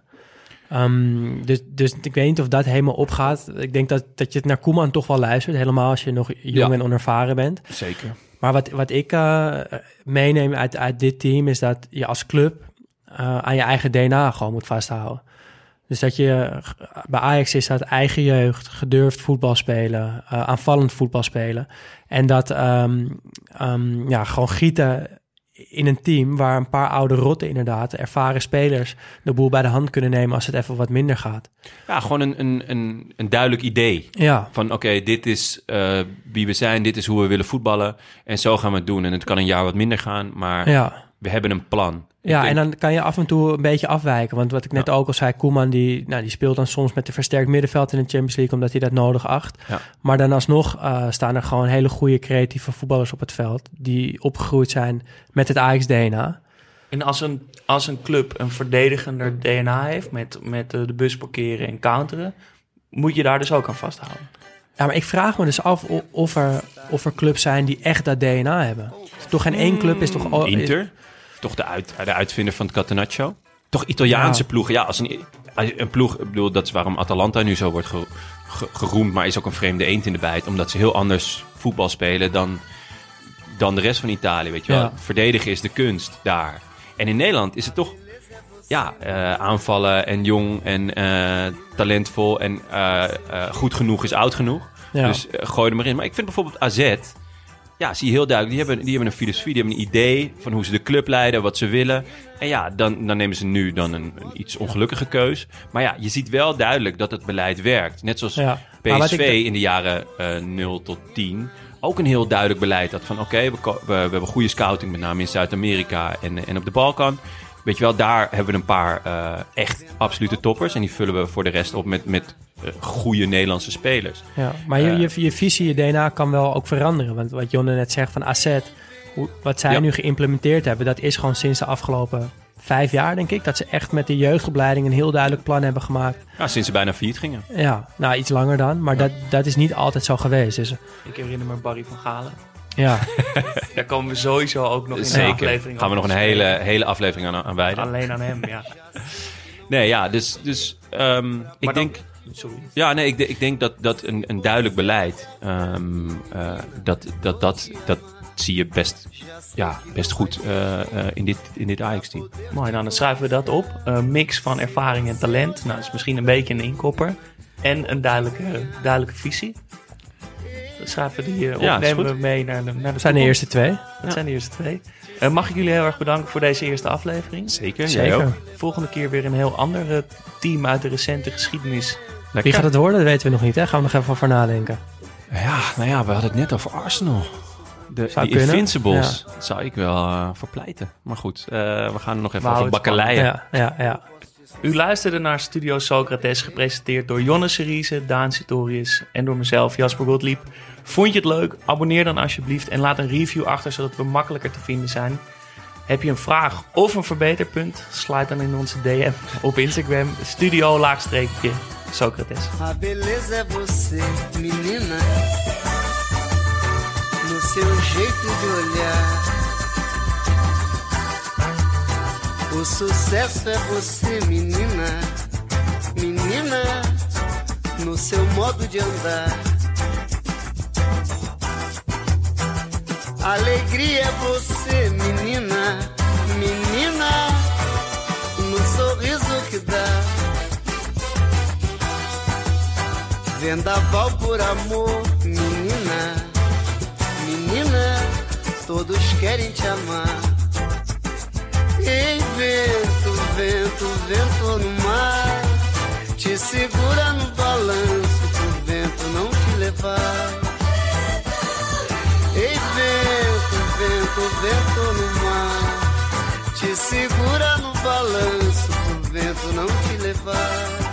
Um, dus, dus ik weet niet of dat helemaal opgaat. Ik denk dat, dat je het naar Koeman toch wel luistert. Helemaal als je nog jong Ja. en onervaren bent. Zeker. Maar wat, wat ik uh, meeneem uit, uit dit team is dat je als club uh, aan je eigen D N A gewoon moet vasthouden. Dus dat je uh, bij Ajax is dat eigen jeugd, gedurfd voetbal spelen, uh, aanvallend voetbal spelen. En dat um, um, ja, gewoon gieten in een team waar een paar oude rotten inderdaad, ervaren spelers, de boel bij de hand kunnen nemen als het even wat minder gaat. Ja, gewoon een, een, een, een duidelijk idee. Ja, Van oké, okay, dit is uh, wie we zijn, dit is hoe we willen voetballen. En zo gaan we het doen. En het kan een jaar wat minder gaan, maar ja. we hebben een plan. Ik Ja, denk- en dan kan je af en toe een beetje afwijken. Want wat ik net Ja. ook al zei, Koeman die, nou, die speelt dan soms met een versterkt middenveld in de Champions League, omdat hij dat nodig acht. Ja. Maar dan alsnog uh, staan er gewoon hele goede creatieve voetballers op het veld, die opgegroeid zijn met het Ajax D N A. En als een, als een club een verdedigender D N A heeft met, met uh, de bus parkeren en counteren, moet je daar dus ook aan vasthouden. Ja, maar ik vraag me dus af o- of er, of er clubs zijn die echt dat D N A hebben. Toch geen één club is toch... al- Inter, toch de, uit, de uitvinder van het Catenaccio. Toch Italiaanse Ja. ploegen. Ja, als een, een ploeg, ik bedoel, dat is waarom Atalanta nu zo wordt ge- ge- geroemd, maar is ook een vreemde eend in de bijt, omdat ze heel anders voetbal spelen dan, dan de rest van Italië, weet je wel. Ja. Verdedigen is de kunst daar. En in Nederland is het toch, ja, uh, aanvallen en jong en uh, talentvol en uh, uh, goed genoeg is oud genoeg. Ja. Dus uh, gooi er maar in. Maar ik vind bijvoorbeeld A Z ja, zie je heel duidelijk, die hebben, die hebben een filosofie, die hebben een idee van hoe ze de club leiden, wat ze willen. En ja, dan, dan nemen ze nu dan een, een iets ongelukkige keus. Maar ja, je ziet wel duidelijk dat het beleid werkt. Net zoals Ja. P Maar wat S V ik- in de jaren uh, nul tot tien ook een heel duidelijk beleid had van oké, okay, we, ko- we, we hebben goede scouting, met name in Zuid-Amerika en, en op de Balkan. Weet je wel, daar hebben we een paar uh, echt absolute toppers. En die vullen we voor de rest op met, met uh, goede Nederlandse spelers. Ja, maar je, Uh, je, je visie, je D N A kan wel ook veranderen. Want wat Jonne net zegt van A Z, hoe, wat zij Ja. nu geïmplementeerd hebben, dat is gewoon sinds de afgelopen vijf jaar, denk ik. Dat ze echt met de jeugdopleiding een heel duidelijk plan hebben gemaakt. Ja, sinds ze bijna failliet gingen. Ja, nou iets langer dan, maar dat, dat is niet altijd zo geweest. Dus Ik herinner me Barry van Galen. ja, Daar komen we sowieso ook nog in de Zeker. aflevering Gaan we nog een over hele, spreken. hele aflevering aan, aan wijden. Alleen aan hem, ja. Nee, ja, dus, dus um, ik Maar dan- denk... Sorry. Ja, nee, ik, de- ik denk dat, dat een, een duidelijk beleid, um, uh, dat, dat, dat, dat zie je best, ja, best goed uh, uh, in dit, in dit Ajax-team. Mooi, nou, dan schrijven we dat op. Een mix van ervaring en talent. Nou, dat is misschien een beetje een inkopper. En een duidelijke, duidelijke visie. Dan schrijven we die uh, op, Ja, is nemen we goed. mee naar de, naar de dat zijn de toekomst. eerste twee. Dat zijn de eerste twee. Uh, mag ik jullie heel erg bedanken voor deze eerste aflevering. Zeker, jij Zeker. ook. Volgende keer weer een heel ander uh, team uit de recente geschiedenis. Wie gaat het worden, dat weten we nog niet. Hè? Gaan we nog even over nadenken. Ja, nou ja, we hadden het net over Arsenal. De, Zou die kunnen. Invincibles, dat zou ik wel uh, verpleiten. Maar goed, uh, we gaan er nog even We over houden het bakkeleien. Ja, ja, ja. U luisterde naar Studio Socrates, gepresenteerd door Jonne Seriese, Daan Sitorius en door mezelf, Jasper Gottlieb. Vond je het leuk? Abonneer dan alsjeblieft en laat een review achter, zodat we makkelijker te vinden zijn. Heb je een vraag of een verbeterpunt? Slide dan in onze D M op Instagram, studio-socrates. A beleza é você, menina, no seu jeito de olhar. O sucesso é você, menina, menina, no seu modo de andar. Alegria é você, menina, menina, no sorriso que dá. Vendaval por amor, menina, menina, todos querem te amar. Ei, vento, vento, vento no mar, te segura no balanço pro vento não te levar. Ei, vento, vento, vento no mar, te segura no balanço pro vento não te levar.